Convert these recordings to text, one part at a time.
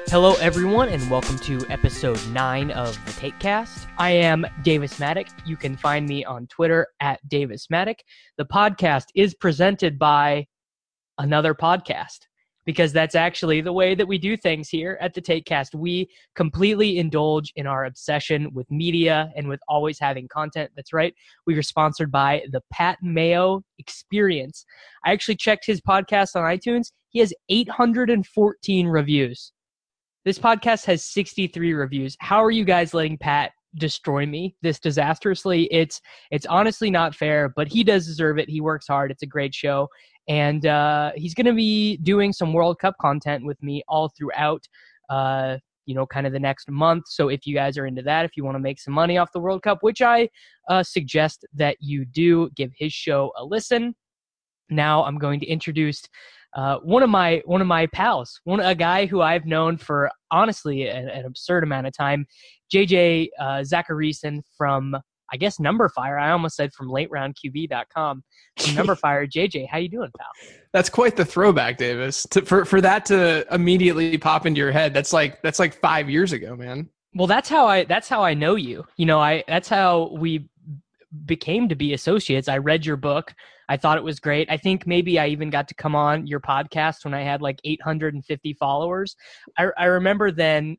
Hello, everyone, and welcome to episode 9 of the TakeCast. I am Davis Maddock. You can find me on Twitter at Davis Maddock. The podcast is presented by another podcast, because that's actually the way that we do things here at the TakeCast. We completely indulge in our obsession with media and with always having content. That's right. We are sponsored by the Pat Mayo Experience. I actually checked his podcast on iTunes. He has 814 reviews. This podcast has 63 reviews. How are you guys letting Pat destroy me this disastrously? It's honestly not fair, but he does deserve it. He works hard. It's a great show. And he's going to be doing some World Cup content with me all throughout, kind of the next month. So if you guys are into that, if you want to make some money off the World Cup, which I suggest that you do, give his show a listen. Now I'm going to introduce one of my pals, a guy who I've known for honestly an absurd amount of time, JJ Zachariason from, I guess, Numberfire. I almost said from LateRoundQB.com. From Numberfire. JJ, how you doing, pal? That's quite the throwback, Davis. For that to immediately pop into your head, that's like 5 years ago, man. Well, that's how I know you. That's how we became to be associates. I read your book. I thought it was great. I think maybe I even got to come on your podcast when I had like 850 followers. I remember then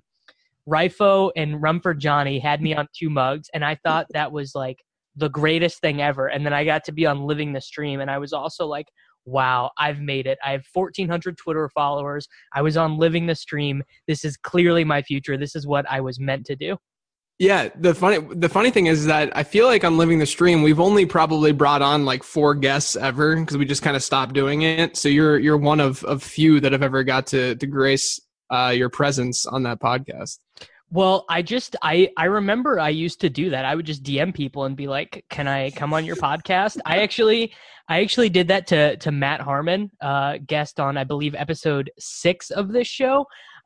Rifo and Rumford Johnny had me on 2 mugs, and I thought that was like the greatest thing ever. And then I got to be on Living the Stream, and I was also like, wow, I've made it. I have 1,400 Twitter followers. I was on Living the Stream. This is clearly my future. This is what I was meant to do. Yeah, the funny thing is that I feel like on Living the Stream, we've only probably brought on like 4 guests ever because we just kind of stopped doing it. So you're one of few that have ever got to grace your presence on that podcast. Well, I remember I used to do that. I would just DM people and be like, "Can I come on your podcast?" I actually did that to Matt Harmon, guest on, I believe, episode 6 of this show.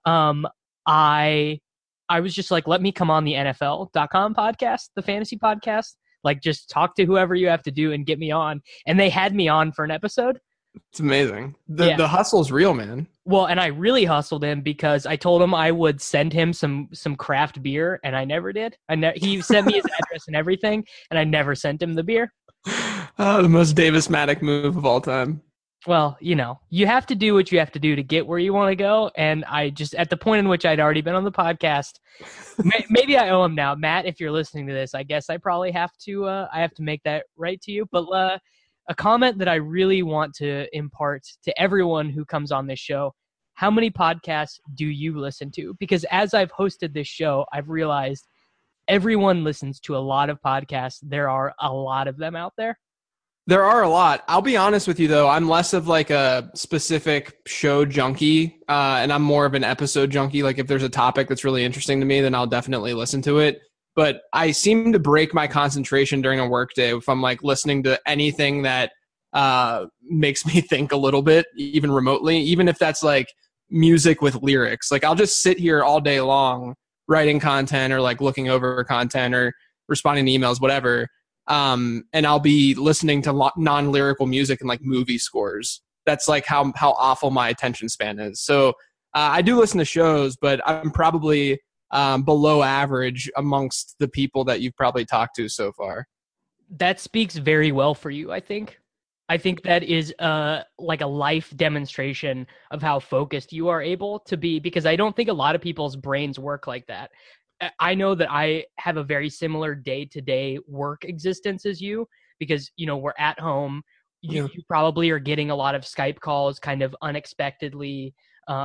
I was just like, let me come on the NFL.com podcast, the fantasy podcast. Like, just talk to whoever you have to do and get me on. And they had me on for an episode. It's amazing. The hustle's real, man. Well, and I really hustled him because I told him I would send him some craft beer, and I never did. He sent me his address and everything, and I never sent him the beer. The most Davis Maddock move of all time. Well, you have to do what you have to do to get where you want to go. And I just, at the point in which I'd already been on the podcast, maybe I owe him now. Matt, if you're listening to this, I guess I probably have to make that right to you. But a comment that I really want to impart to everyone who comes on this show: how many podcasts do you listen to? Because as I've hosted this show, I've realized everyone listens to a lot of podcasts. There are a lot of them out there. There are a lot. I'll be honest with you, though. I'm less of like a specific show junkie, and I'm more of an episode junkie. Like if there's a topic that's really interesting to me, then I'll definitely listen to it. But I seem to break my concentration during a workday if I'm like listening to anything that makes me think a little bit, even remotely, even if that's like music with lyrics. Like I'll just sit here all day long writing content or like looking over content or responding to emails, whatever. And I'll be listening to non-lyrical music and like movie scores. That's like how awful my attention span is. So I do listen to shows, but I'm probably below average amongst the people that you've probably talked to so far. That speaks very well for you, I think. I think that is like a life demonstration of how focused you are able to be, because I don't think a lot of people's brains work like that. I know that I have a very similar day-to-day work existence as you, because, we're at home. You probably are getting a lot of Skype calls kind of unexpectedly.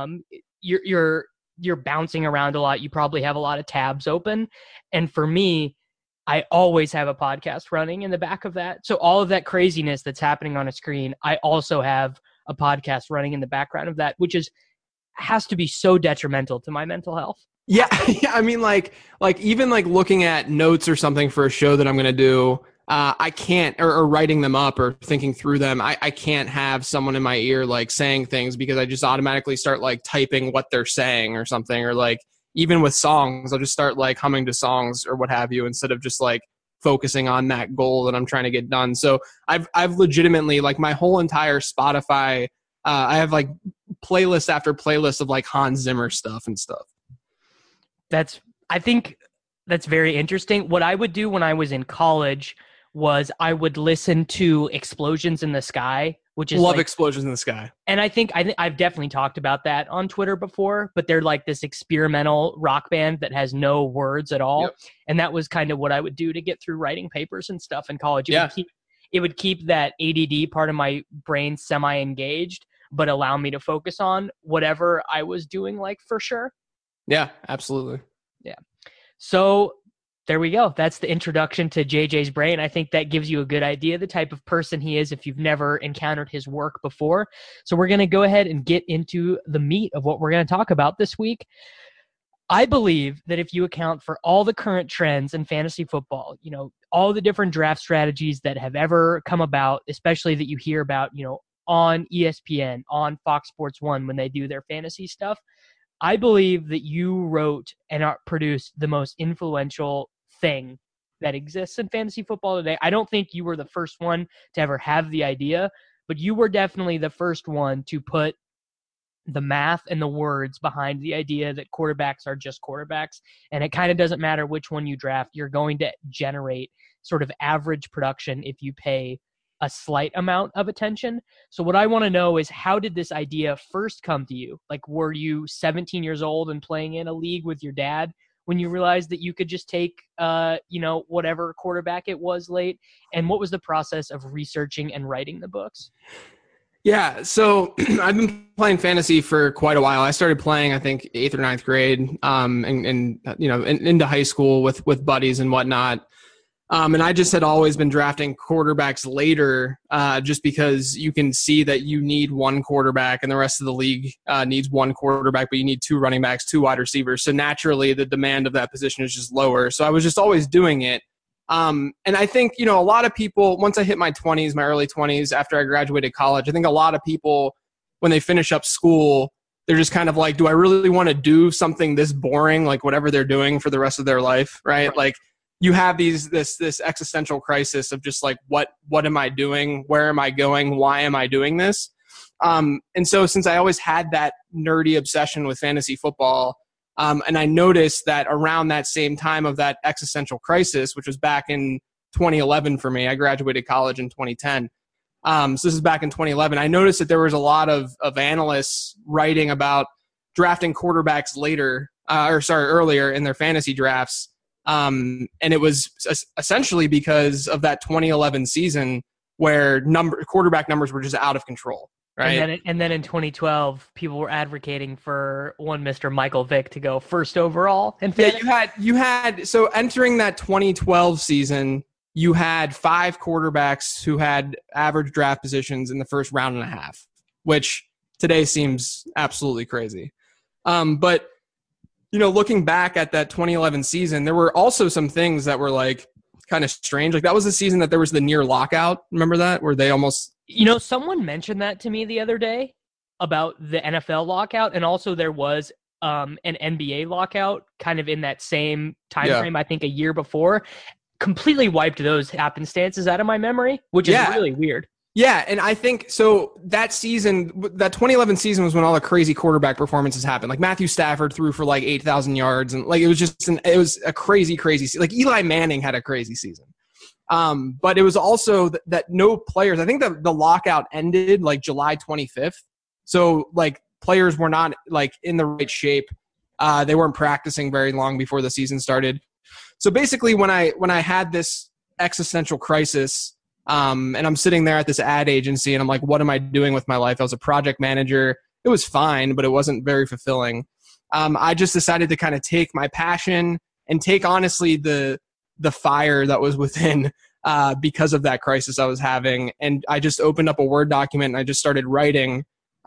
You're bouncing around a lot. You probably have a lot of tabs open. And for me, I always have a podcast running in the back of that. So all of that craziness that's happening on a screen, I also have a podcast running in the background of that, which has to be so detrimental to my mental health. Yeah, I mean, like even like looking at notes or something for a show that I'm going to do, I can't, or writing them up or thinking through them, I can't have someone in my ear like saying things, because I just automatically start like typing what they're saying or something. Or like even with songs, I'll just start like humming to songs or what have you, instead of just like focusing on that goal that I'm trying to get done. So I've legitimately, like, my whole entire Spotify I have like playlist after playlist of like Hans Zimmer stuff and stuff. I think that's very interesting. What I would do when I was in college was I would listen to Explosions in the Sky, which is Love Explosions in the Sky. And I think I've definitely talked about that on Twitter before, but they're like this experimental rock band that has no words at all. Yep. And that was kind of what I would do to get through writing papers and stuff in college. It would keep that ADD part of my brain semi-engaged, but allow me to focus on whatever I was doing, like, for sure. Yeah, absolutely. Yeah. So there we go. That's the introduction to JJ's brain. I think that gives you a good idea of the type of person he is if you've never encountered his work before. So we're going to go ahead and get into the meat of what we're going to talk about this week. I believe that if you account for all the current trends in fantasy football, you know, all the different draft strategies that have ever come about, especially that you hear about, you know, on ESPN, on Fox Sports 1 when they do their fantasy stuff, I believe that you wrote and produced the most influential thing that exists in fantasy football today. I don't think you were the first one to ever have the idea, but you were definitely the first one to put the math and the words behind the idea that quarterbacks are just quarterbacks. And it kind of doesn't matter which one you draft. You're going to generate sort of average production if you pay a slight amount of attention. So what I want to know is, how did this idea first come to you? Like, were you 17 years old and playing in a league with your dad when you realized that you could just take, whatever quarterback it was late? And what was the process of researching and writing the books? Yeah, so I've been playing fantasy for quite a while. I started playing, I think, 8th or 9th grade, and into high school with buddies and whatnot. And I just had always been drafting quarterbacks later, just because you can see that you need one quarterback and the rest of the league needs one quarterback, but you need 2 running backs, 2 wide receivers. So naturally, the demand of that position is just lower. So I was just always doing it. And I think, you know, a lot of people, once I hit my 20s, my early 20s, after I graduated college, I think a lot of people, when they finish up school, they're just kind of like, do I really want to do something this boring, like whatever they're doing for the rest of their life, right? Like, you have this existential crisis of just like, what am I doing? Where am I going? Why am I doing this? And so since I always had that nerdy obsession with fantasy football, and I noticed that around that same time of that existential crisis, which was back in 2011 for me, I graduated college in 2010. So this is back in 2011. I noticed that there was a lot of analysts writing about drafting quarterbacks earlier in their fantasy drafts. And it was essentially because of that 2011 season where quarterback numbers were just out of control. Right. And then in 2012, people were advocating for one Mr. Michael Vick to go first overall. You had so entering that 2012 season, you had 5 quarterbacks who had average draft positions in the first round and a half, which today seems absolutely crazy. But you know, looking back at that 2011 season, there were also some things that were like kind of strange. Like, that was the season that there was the near lockout. Remember that? Where they almost... You know, someone mentioned that to me the other day about the NFL lockout, and also there was an NBA lockout kind of in that same time frame, I think a year before. Completely wiped those happenstances out of my memory, which is really weird. Yeah, and I think so that season, that 2011 season, was when all the crazy quarterback performances happened. Like, Matthew Stafford threw for like 8,000 yards, and like it was a crazy season. Like, Eli Manning had a crazy season. But it was also that no players, I think the lockout ended like July 25th. So like, players were not like in the right shape. They weren't practicing very long before the season started. So basically, when I had this existential crisis, and I'm sitting there at this ad agency and I'm like, what am I doing with my life? I was a project manager. It was fine, but it wasn't very fulfilling. I just decided to kind of take my passion and take, honestly, the fire that was within because of that crisis I was having. And I just opened up a Word document and I just started writing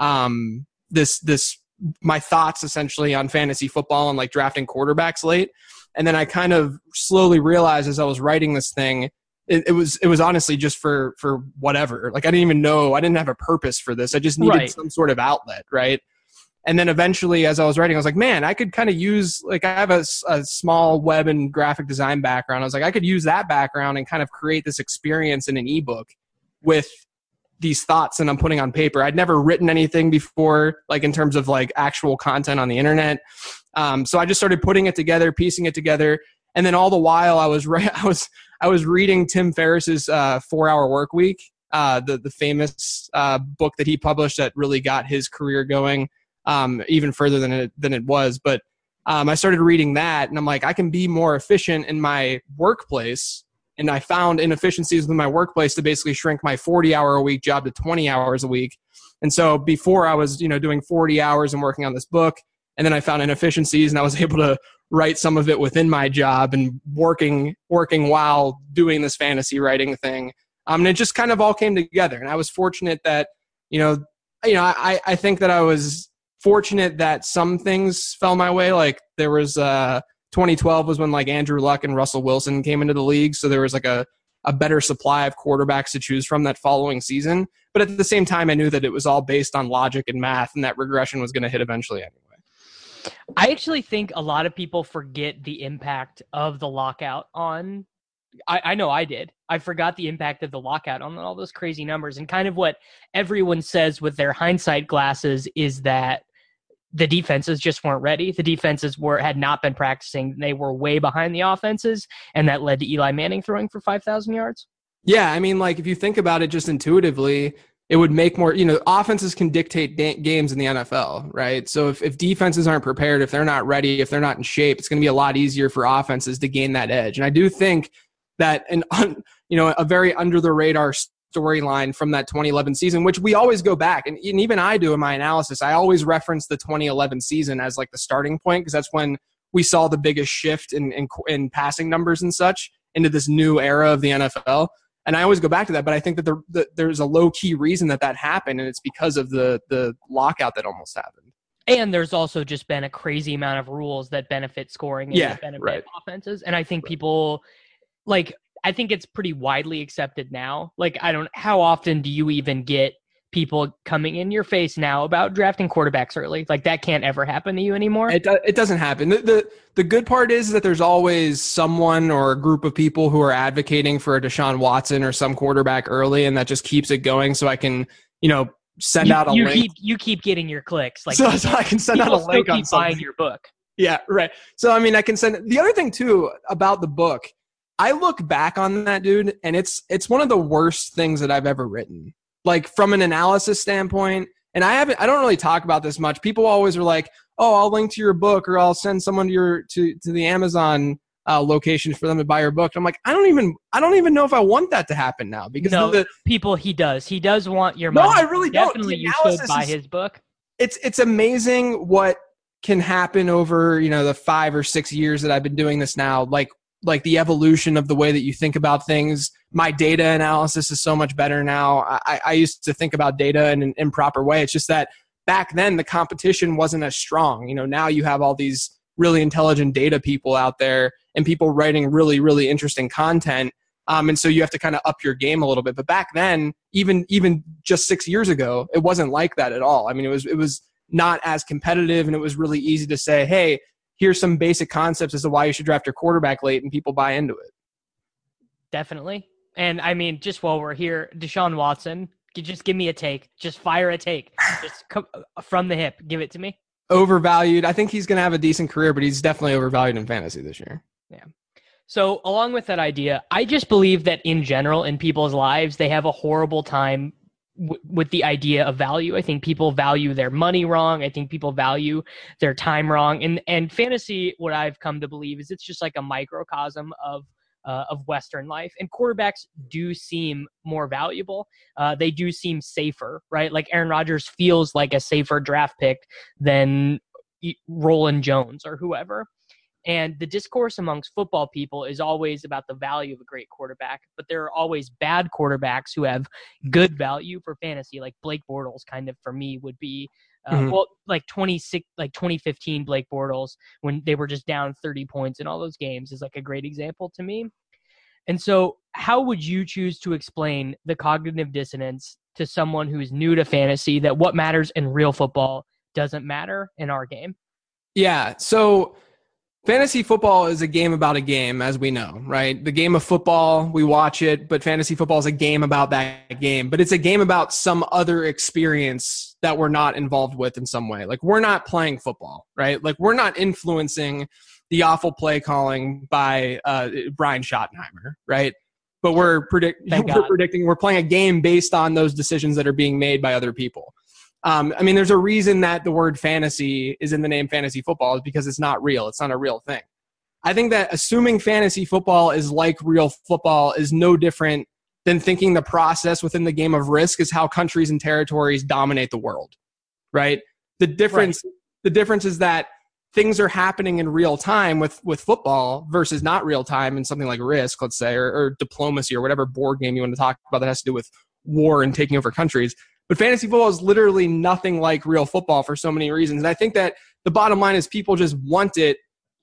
my thoughts essentially on fantasy football and like drafting quarterbacks late. And then I kind of slowly realized as I was writing this thing, it was honestly just for whatever. Like, I didn't even know, I didn't have a purpose for this. I just needed some sort of outlet. Right. And then eventually, as I was writing, I was like, man, I could kind of use, like, I have a small web and graphic design background. I was like, I could use that background and kind of create this experience in an ebook with these thoughts and I'm putting on paper. I'd never written anything before, like in terms of like actual content on the internet. So I just started putting it together, piecing it together. And then all the while I was reading Tim Ferriss's 4-Hour Work Week, the famous book that he published that really got his career going even further than it was. But I started reading that, and I'm like, I can be more efficient in my workplace. And I found inefficiencies within my workplace to basically shrink my 40-hour-a-week job to 20 hours a week. And so before I was, doing 40 hours and working on this book, and then I found inefficiencies, and I was able to write some of it within my job and working while doing this fantasy writing thing. And it just kind of all came together. And I was fortunate that, I think that I was fortunate that some things fell my way. Like there was 2012 was when like Andrew Luck and Russell Wilson came into the league. So there was like a better supply of quarterbacks to choose from that following season. But at the same time, I knew that it was all based on logic and math, and that regression was going to hit eventually anyway. I actually think a lot of people forget the impact of the lockout on, I know I did. I forgot the impact of the lockout on all those crazy numbers. And kind of what everyone says with their hindsight glasses is that the defenses just weren't ready. The defenses had not been practicing. They were way behind the offenses, and that led to Eli Manning throwing for 5,000 yards. Yeah, I mean, like if you think about it just intuitively, it would make more, offenses can dictate games in the NFL, right? So if defenses aren't prepared, if they're not ready, if they're not in shape, it's going to be a lot easier for offenses to gain that edge. And I do think that a very under the radar storyline from that 2011 season, which we always go back, and even I do in my analysis, I always reference the 2011 season as like the starting point, because that's when we saw the biggest shift in passing numbers and such into this new era of the NFL. And I always go back to that, but I think that there's a low-key reason that happened, and it's because of the lockout that almost happened. And there's also just been a crazy amount of rules that benefit scoring and that benefit offenses. And I think people, I think it's pretty widely accepted now. How often do you even get people coming in your face now about drafting quarterbacks early? Like that can't ever happen to you anymore. It doesn't happen. The good part is that there's always someone or a group of people who are advocating for a Deshaun Watson or some quarterback early, and that just keeps it going. So I can, send out a link. You keep getting your clicks. So I can send out a link on something. Buying your book. Yeah, right. So I mean, I can send. The other thing too about the book, I look back on that, dude, and it's one of the worst things that I've ever written. Like from an analysis standpoint, and I don't really talk about this much. People always are like, "Oh, I'll link to your book, or I'll send someone to the Amazon location for them to buy your book." I'm like, I don't even know if I want that to happen now, because he does want your money. No, I really don't. Definitely, you should buy his book. It's amazing what can happen over the 5 or 6 years that I've been doing this now. Like the evolution of the way that you think about things. My data analysis is so much better now. I used to think about data in an improper way. It's just that back then the competition wasn't as strong. Now you have all these really intelligent data people out there and people writing really, really interesting content. And so you have to kind of up your game a little bit. But back then, even just 6 years ago, it wasn't like that at all. I mean, it was not as competitive, and it was really easy to say, hey, here's some basic concepts as to why you should draft your quarterback late, and people buy into it. Definitely. And I mean, just while we're here, Deshaun Watson, just give me a take. Just fire a take. Just come from the hip. Give it to me. Overvalued. I think he's going to have a decent career, but he's definitely overvalued in fantasy this year. Yeah. So along with that idea, I just believe that in general, in people's lives, they have a horrible time with the idea of value. I think people value their money wrong. I think people value their time wrong. And fantasy, what I've come to believe is it's just like a microcosm of Western life. And quarterbacks do seem more valuable. They do seem safer, right? Like Aaron Rodgers feels like a safer draft pick than Roland Jones or whoever. And the discourse amongst football people is always about the value of a great quarterback, but there are always bad quarterbacks who have good value for fantasy. Like Blake Bortles, kind of for me would be, like 2015 Blake Bortles, when they were just down 30 points in all those games, is like a great example to me. And so, how would you choose to explain the cognitive dissonance to someone who is new to fantasy, that what matters in real football doesn't matter in our game? Yeah. So Fantasy football is a game about a game, as we know, right? The game of football, we watch it, but fantasy football is a game about that game. But it's a game about some other experience that we're not involved with in some way. Like, we're not playing football, right? Like, we're not influencing the awful play calling by Brian Schottenheimer, right? But we're predicting, we're playing a game based on those decisions that are being made by other people. I mean, there's a reason that the word fantasy is in the name fantasy football, is because it's not real. It's not a real thing. I think that assuming fantasy football is like real football is no different than thinking the process within the game of Risk is how countries and territories dominate the world, right? The difference is that things are happening in real time with football versus not real time in something like Risk, let's say, or Diplomacy or whatever board game you want to talk about that has to do with war and taking over countries. But fantasy football is literally nothing like real football for so many reasons. And I think that the bottom line is people just want it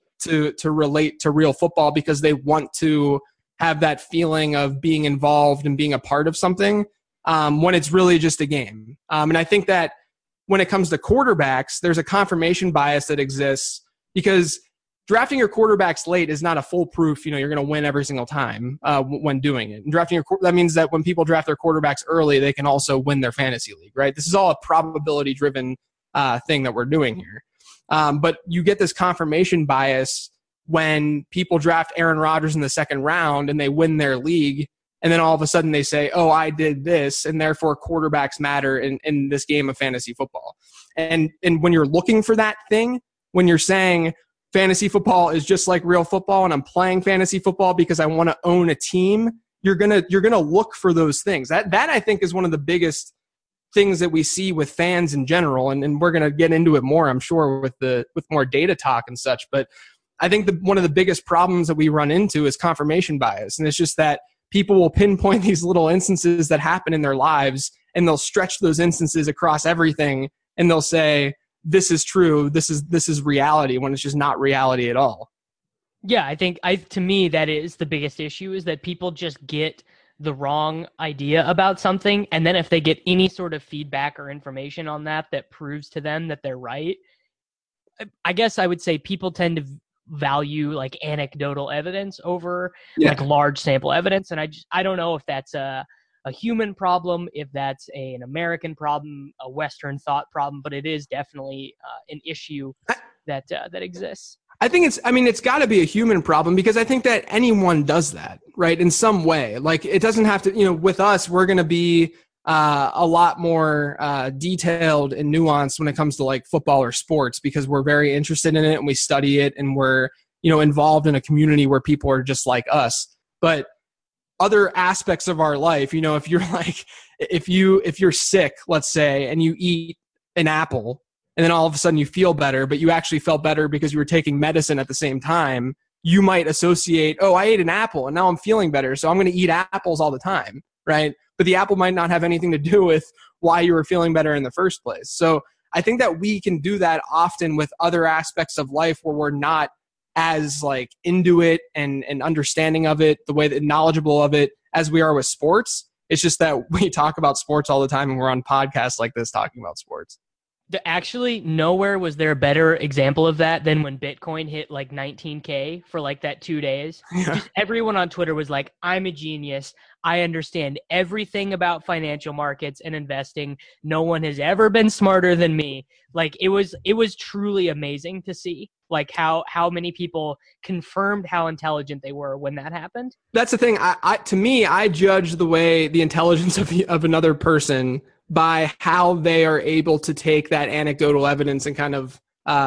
to relate to real football because they want to have that feeling of being involved and being a part of something when it's really just a game. And I think that when it comes to quarterbacks, there's a confirmation bias that exists because drafting your quarterbacks late is not a foolproof, you're going to win every single time when doing it. And that means that when people draft their quarterbacks early, they can also win their fantasy league, right? This is all a probability-driven thing that we're doing here. But you get this confirmation bias when people draft Aaron Rodgers in the second round and they win their league, and then all of a sudden they say, oh, I did this, and therefore quarterbacks matter in this game of fantasy football. And when you're looking for that thing, when you're saying fantasy football is just like real football and I'm playing fantasy football because I want to own a team, you're gonna look for those things. That I think is one of the biggest things that we see with fans in general, and we're gonna get into it more, I'm sure, with more data talk and such. But I think one of the biggest problems that we run into is confirmation bias, and it's just that people will pinpoint these little instances that happen in their lives, and they'll stretch those instances across everything, and they'll say, this is true, this is reality, when it's just not reality at all. Yeah, I think to me that is the biggest issue, is that people just get the wrong idea about something, and then if they get any sort of feedback or information on that proves to them that they're right, I guess I would say people tend to value like anecdotal evidence over like large sample evidence, and I don't know if that's a human problem, if that's an American problem, a Western thought problem, but it is definitely an issue that exists. I think it's got to be a human problem, because I think that anyone does that, right? In some way. Like, it doesn't have to, with us, we're going to be a lot more detailed and nuanced when it comes to like football or sports, because we're very interested in it and we study it, and we're, involved in a community where people are just like us. But other aspects of our life, if you're like, if you're sick, let's say, and you eat an apple, and then all of a sudden you feel better, but you actually felt better because you were taking medicine at the same time, you might associate, oh, I ate an apple and now I'm feeling better, so I'm going to eat apples all the time, right? But the apple might not have anything to do with why you were feeling better in the first place. So I think that we can do that often with other aspects of life where we're not as like into it and understanding of it, the way that knowledgeable of it as we are with sports. It's just that we talk about sports all the time and we're on podcasts like this talking about sports. Actually, nowhere was there a better example of that than when Bitcoin hit like 19K for like that 2 days. Yeah. Just everyone on Twitter was like, I'm a genius. I understand everything about financial markets and investing. No one has ever been smarter than me. Like, it was truly amazing to see like how many people confirmed how intelligent they were when that happened. That's the thing. To me, I judge the intelligence of another person by how they are able to take that anecdotal evidence and kind of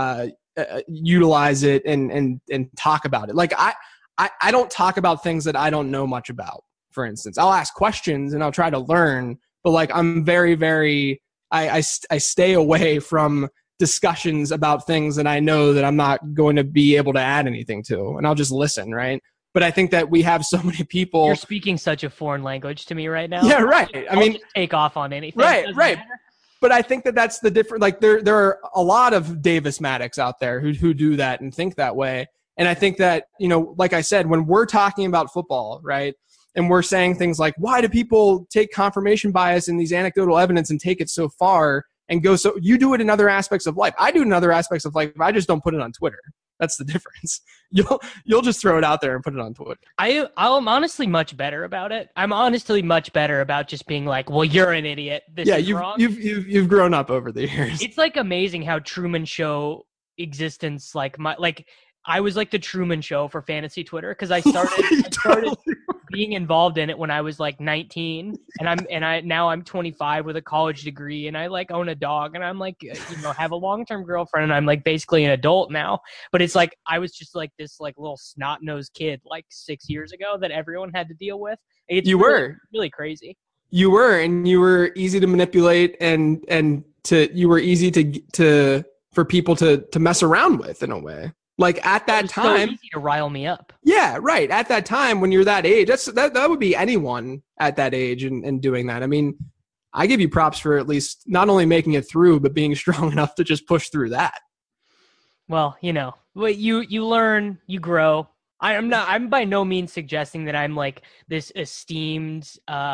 utilize it and talk about it. Like, I don't talk about things that I don't know much about. For instance, I'll ask questions and I'll try to learn, but like, I'm very, very, I stay away from discussions about things that I know that I'm not going to be able to add anything to, and I'll just listen, right? But I think that we have so many people. You're speaking such a foreign language to me right now. Yeah, right. I mean, just take off on anything. Right. But I think that that's the difference. Like, there are a lot of Davis Maddocks out there who do that and think that way. And I think that, like I said, when we're talking about football, right, and we're saying things like, why do people take confirmation bias and these anecdotal evidence and take it so far and go, so you do it in other aspects of life. I do it in other aspects of life. I just don't put it on Twitter. That's the difference. You'll just throw it out there and put it on Twitter. I'm honestly much better about it. I'm honestly much better about just being like, well, you're an idiot. This is wrong. You've grown up over the years. It's like amazing how Truman Show existence, I was like the Truman Show for fantasy Twitter because I started being involved in it when I was like 19, and now I'm 25 with a college degree, and I like own a dog, and I'm like have a long-term girlfriend, and I'm like basically an adult now. But it's like I was just like this like little snot-nosed kid like 6 years ago that everyone had to deal with. You were really crazy. You were, and you were easy to manipulate, and you were easy to for people to mess around with in a way. Like at that time, so easy to rile me up. Yeah, right. At that time, when you're that age, that would be anyone at that age and doing that. I mean, I give you props for at least not only making it through, but being strong enough to just push through that. Well, you learn, you grow. I'm by no means suggesting that I'm like this esteemed,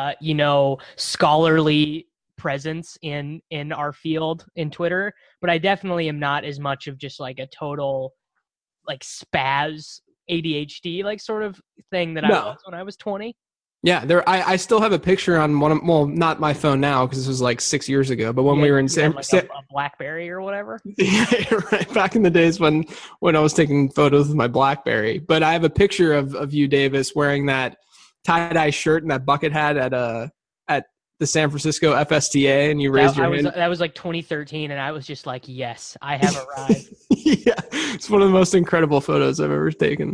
scholarly presence in our field in Twitter, but I definitely am not as much of just like a total like spaz ADHD like sort of thing that I was when I was 20. Yeah, I still have a picture on one of, well, not my phone now because this was like 6 years ago, but when we were in a BlackBerry or whatever. Yeah, right. Back in the days when I was taking photos with my BlackBerry. But I have a picture of you, Davis, wearing that tie-dye shirt and that bucket hat at the San Francisco FSTA, and you raised your hand. That was like 2013, and I was just like, yes, I have arrived. Yeah, it's one of the most incredible photos I've ever taken.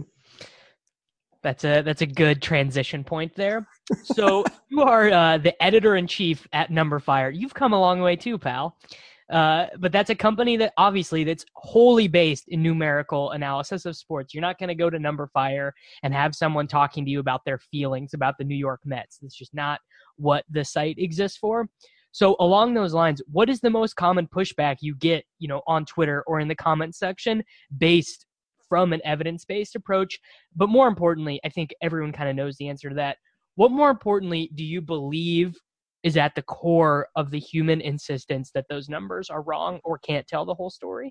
That's a good transition point there. So you are the editor-in-chief at Numberfire. You've come a long way too, pal. But that's a company that's wholly based in numerical analysis of sports. You're not going to go to Numberfire and have someone talking to you about their feelings about the New York Mets. That's just not what the site exists for. So along those lines, what is the most common pushback you get, on Twitter or in the comments section based from an evidence-based approach? But more importantly, I think everyone kind of knows the answer to that. What more importantly do you believe is at the core of the human insistence that those numbers are wrong or can't tell the whole story?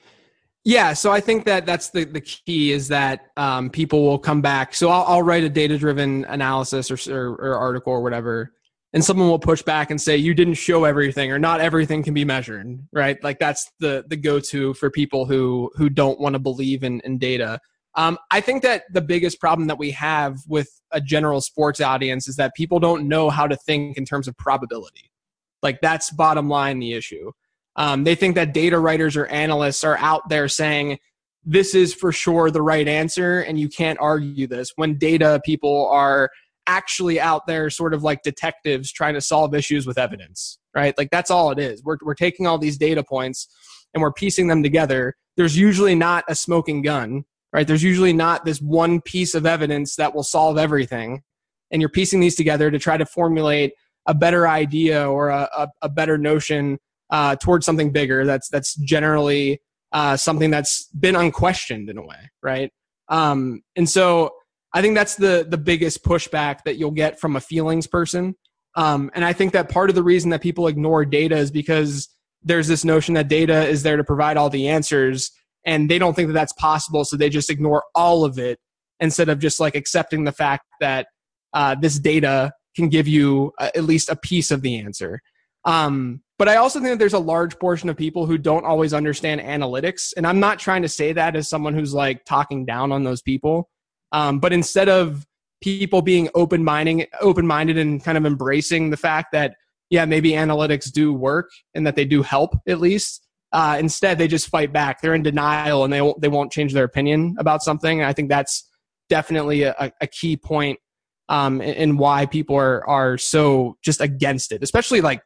Yeah, so I think that's the key is that people will come back. So I'll write a data-driven analysis or article or whatever, and someone will push back and say, you didn't show everything or not everything can be measured, right? Like that's the go-to for people who don't want to believe in data. I think that the biggest problem that we have with a general sports audience is that people don't know how to think in terms of probability. Like that's bottom line the issue. They think that data writers or analysts are out there saying, this is for sure the right answer and you can't argue this, when data people are actually out there sort of like detectives trying to solve issues with evidence, right? Like that's all it is. We're taking all these data points and we're piecing them together. There's usually not a smoking gun, right? There's usually not this one piece of evidence that will solve everything. And you're piecing these together to try to formulate a better idea or a better notion towards something bigger that's generally something that's been unquestioned in a way, right? And so I think that's the biggest pushback that you'll get from a feelings person. And I think that part of the reason that people ignore data is because there's this notion that data is there to provide all the answers, and they don't think that that's possible, so they just ignore all of it instead of just like accepting the fact that this data can give you at least a piece of the answer. But I also think that there's a large portion of people who don't always understand analytics. And I'm not trying to say that as someone who's like talking down on those people. But instead of people being open-minded and kind of embracing the fact that, yeah, maybe analytics do work and that they do help at least, instead they just fight back. They're in denial and they won't change their opinion about something. And I think that's definitely a key point in why people are so just against it, especially like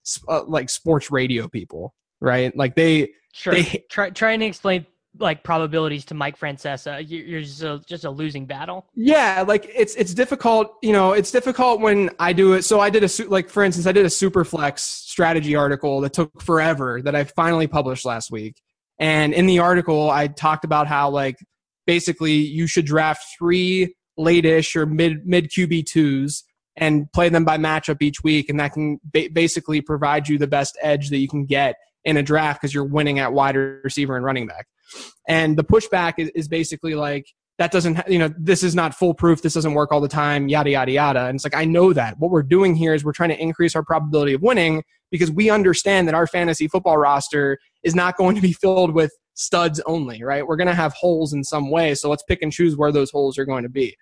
sports radio people, right? Like they trying to explain like probabilities to Mike Francesa. You're just a losing battle. Yeah, like it's difficult. It's difficult when I do it. So I did for instance, I did a Superflex strategy article that took forever that I finally published last week. And in the article, I talked about how like basically you should draft 3 late-ish or mid QB2s and play them by matchup each week, and that can basically provide you the best edge that you can get in a draft because you're winning at wide receiver and running back. And the pushback is basically like, that doesn't, this is not foolproof. This doesn't work all the time, yada, yada, yada. And it's like, I know that. What we're doing here is we're trying to increase our probability of winning because we understand that our fantasy football roster is not going to be filled with studs only, right? We're going to have holes in some way. So let's pick and choose where those holes are going to be.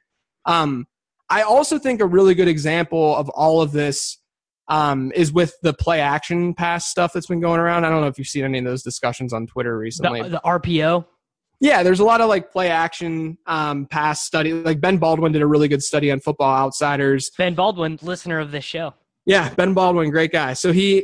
I also think a really good example of all of this is with the play action pass stuff that's been going around. I don't know if you've seen any of those discussions on Twitter recently. The RPO? Yeah, there's a lot of like play action pass study. Like Ben Baldwin did a really good study on Football Outsiders. Ben Baldwin, listener of this show. Yeah, Ben Baldwin, great guy. So he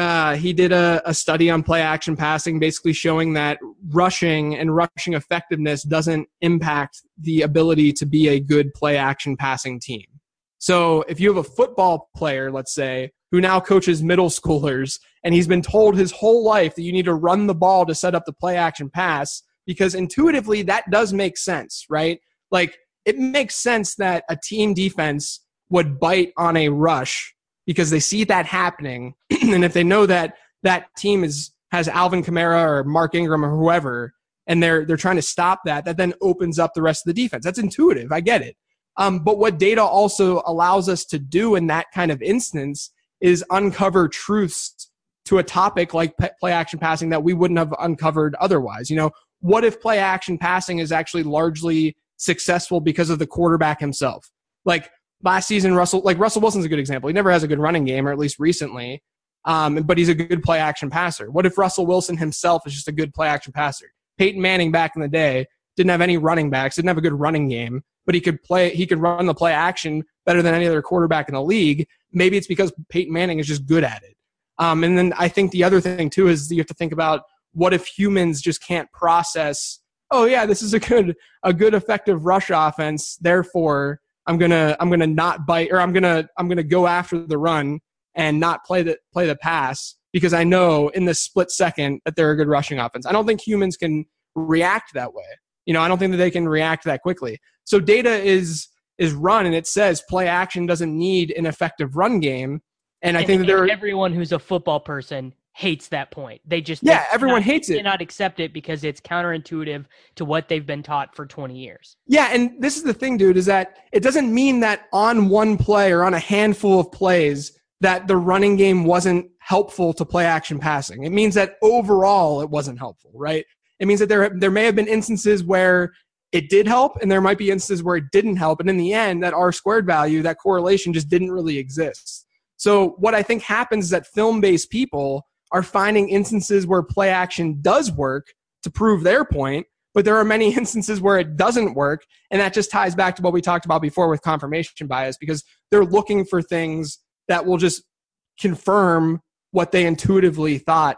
did a study on play action passing, basically showing that rushing and rushing effectiveness doesn't impact the ability to be a good play action passing team. So if you have a football player, let's say, who now coaches middle schoolers, and he's been told his whole life that you need to run the ball to set up the play action pass, because intuitively that does make sense, right? Like it makes sense that a team defense would bite on a rush because they see that happening. And if they know that that team has Alvin Kamara or Mark Ingram or whoever, and they're trying to stop that then opens up the rest of the defense. That's intuitive. I get it. But what data also allows us to do in that kind of instance is uncover truths to a topic like play action passing that we wouldn't have uncovered otherwise. What if play action passing is actually largely successful because of the quarterback himself? Like last season, Russell Wilson's a good example. He never has a good running game, or at least recently, but he's a good play action passer. What if Russell Wilson himself is just a good play action passer? Peyton Manning back in the day didn't have any running backs, didn't have a good running game, but he could run the play action better than any other quarterback in the league. Maybe it's because Peyton Manning is just good at it. And then I think the other thing too is you have to think about, what if humans just can't process, oh yeah, this is a good effective rush offense, therefore I'm gonna not bite, or I'm gonna go after the run and not play the pass because I know in the split second that they're a good rushing offense. I don't think humans can react that way. I don't think that they can react that quickly. So data is run, and it says play action doesn't need an effective run game. And I think that everyone who's a football person hates that point. Everyone hates it. They cannot accept it because it's counterintuitive to what they've been taught for 20 years. Yeah, and this is the thing, dude, is that it doesn't mean that on one play or on a handful of plays that the running game wasn't helpful to play action passing. It means that overall it wasn't helpful, right? It means that there may have been instances where it did help, and there might be instances where it didn't help, and in the end, that R-squared value, that correlation just didn't really exist. So what I think happens is that film-based people are finding instances where play action does work to prove their point, but there are many instances where it doesn't work, and that just ties back to what we talked about before with confirmation bias, because they're looking for things that will just confirm what they intuitively thought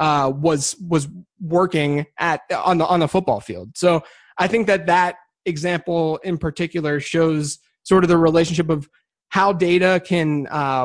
was working on the football field. So I think that example in particular shows sort of the relationship of how data can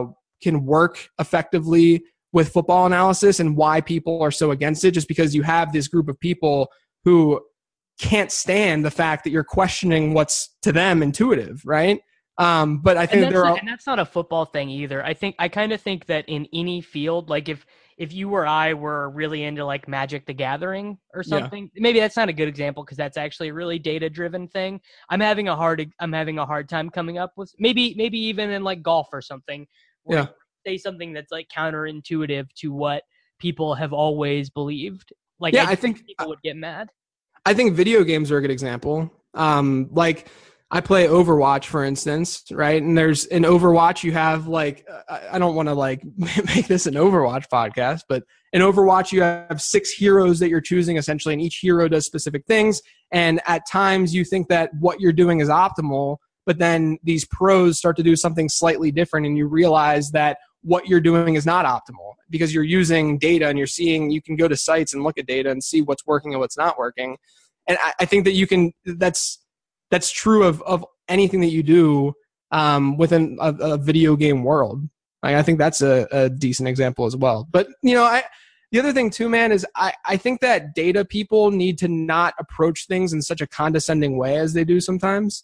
work effectively with football analysis and why people are so against it, just because you have this group of people who can't stand the fact that you're questioning what's to them intuitive, right? But I think and that's not a football thing either. I kind of think that in any field, like if you or I were really into like Magic the Gathering or something, maybe that's not a good example because that's actually a really data driven thing. I'm having a hard time coming up with maybe even in like golf or something. Where say something that's like counterintuitive to what people have always believed. Like, I think people would get mad. I think video games are a good example. Like I play Overwatch, for instance, right? And there's in Overwatch, you have like, I don't want to like make this an Overwatch podcast, but in Overwatch, you have 6 heroes that you're choosing essentially, and each hero does specific things. And at times you think that what you're doing is optimal, but then these pros start to do something slightly different, and you realize that what you're doing is not optimal because you're using data and you can go to sites and look at data and see what's working and what's not working. And I think that that's true of anything that you do within a video game world. I think that's a decent example as well. But, the other thing too, man, is I think that data people need to not approach things in such a condescending way as they do sometimes.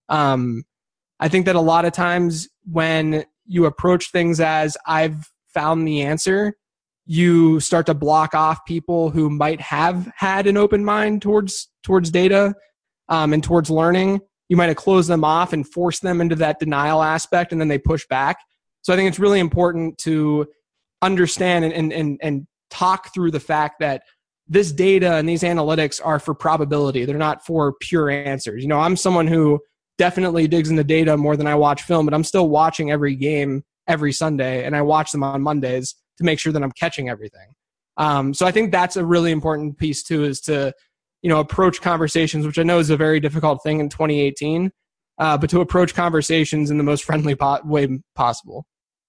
I think that a lot of times when you approach things as I've found the answer, you start to block off people who might have had an open mind towards data and towards learning. You might have closed them off and forced them into that denial aspect, and then they push back. So I think it's really important to understand and talk through the fact that this data and these analytics are for probability. They're not for pure answers. You know, I'm someone who definitely digs into data more than I watch film, but I'm still watching every game every Sunday, and I watch them on Mondays to make sure that I'm catching everything. So I think that's a really important piece too, is to, you know, approach conversations, which I know is a very difficult thing in 2018, but to approach conversations in the most friendly way possible.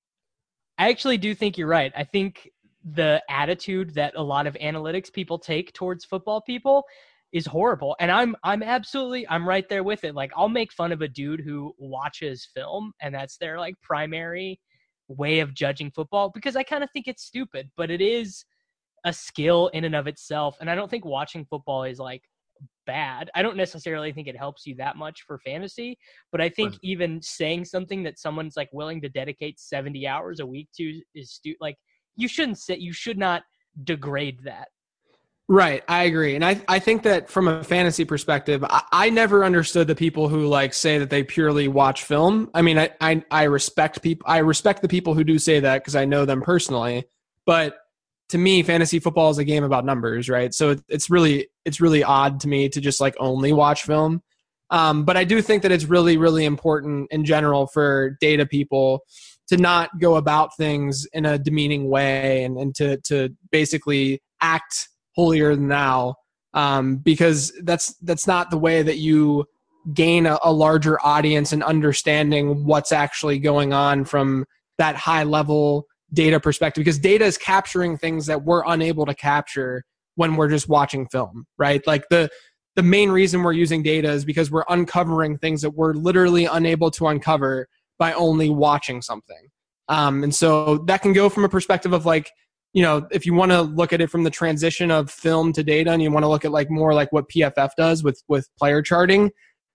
I actually do think you're right. I think the attitude that a lot of analytics people take towards football people is horrible. And I'm right there with it. Like, I'll make fun of a dude who watches film and that's their like primary way of judging football, because I kind of think it's stupid, but it is a skill in and of itself. And I don't think watching football is like bad. I don't necessarily think it helps you that much for fantasy, but I think even saying something that someone's like willing to dedicate 70 hours a week to is like, you should not degrade that. Right. I agree. And I think that from a fantasy perspective, I never understood the people who like say that they purely watch film. I mean, I respect people. I respect the people who do say that because I know them personally, but to me, fantasy football is a game about numbers, right? So it's really odd to me to just like only watch film. But I do think that it's really, really important in general for data people to not go about things in a demeaning way and to basically act holier than thou, because that's not the way that you gain a larger audience and understanding what's actually going on from that high level data perspective, because data is capturing things that we're unable to capture when we're just watching film, right? Like the main reason we're using data is because we're uncovering things that we're literally unable to uncover by only watching something. And so that can go from a perspective of like, you know, if you want to look at it from the transition of film to data and you want to look at like more like what PFF does with player charting,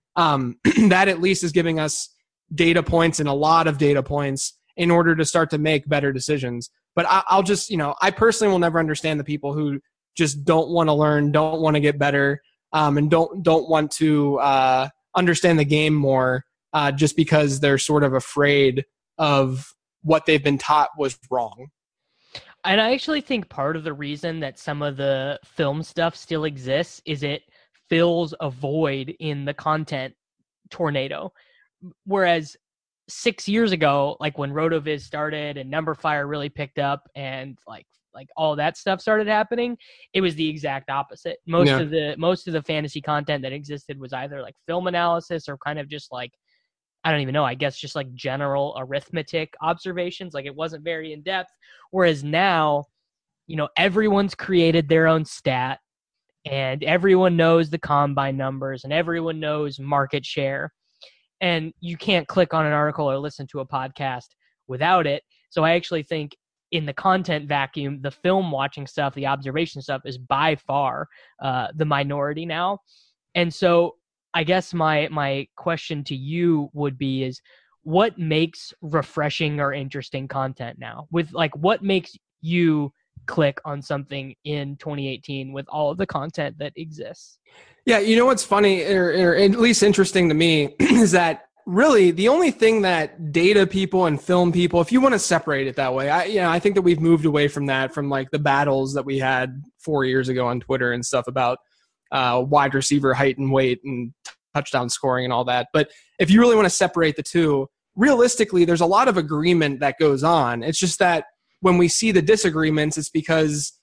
that at least is giving us data points and a lot of data points in order to start to make better decisions. But I'll just, you know, I personally will never understand the people who just don't want to learn, don't want to get better, and don't want to understand the game more just because they're sort of afraid of what they've been taught was wrong. And I actually think part of the reason that some of the film stuff still exists is it fills a void in the content tornado. Whereas 6 years ago, like when RotoViz started and Numberfire really picked up and like all that stuff started happening, it was the exact opposite. Most of the fantasy content that existed was either like film analysis or kind of just like, I don't even know, I guess just like general arithmetic observations. Like it wasn't very in depth. Whereas now, you know, everyone's created their own stat and everyone knows the combine numbers and everyone knows market share. And you can't click on an article or listen to a podcast without it. So I actually think in the content vacuum, the film watching stuff, the observation stuff is by far the minority now. And so I guess my question to you would be is what makes refreshing or interesting content now? With like what makes you click on something in 2018 with all of the content that exists? Yeah, you know what's funny or at least interesting to me is that really the only thing that data people and film people, if you want to separate it that way, I think that we've moved away from that, from like the battles that we had 4 years ago on Twitter and stuff about wide receiver height and weight and touchdown scoring and all that. But if you really want to separate the two, realistically, there's a lot of agreement that goes on. It's just that when we see the disagreements, it's because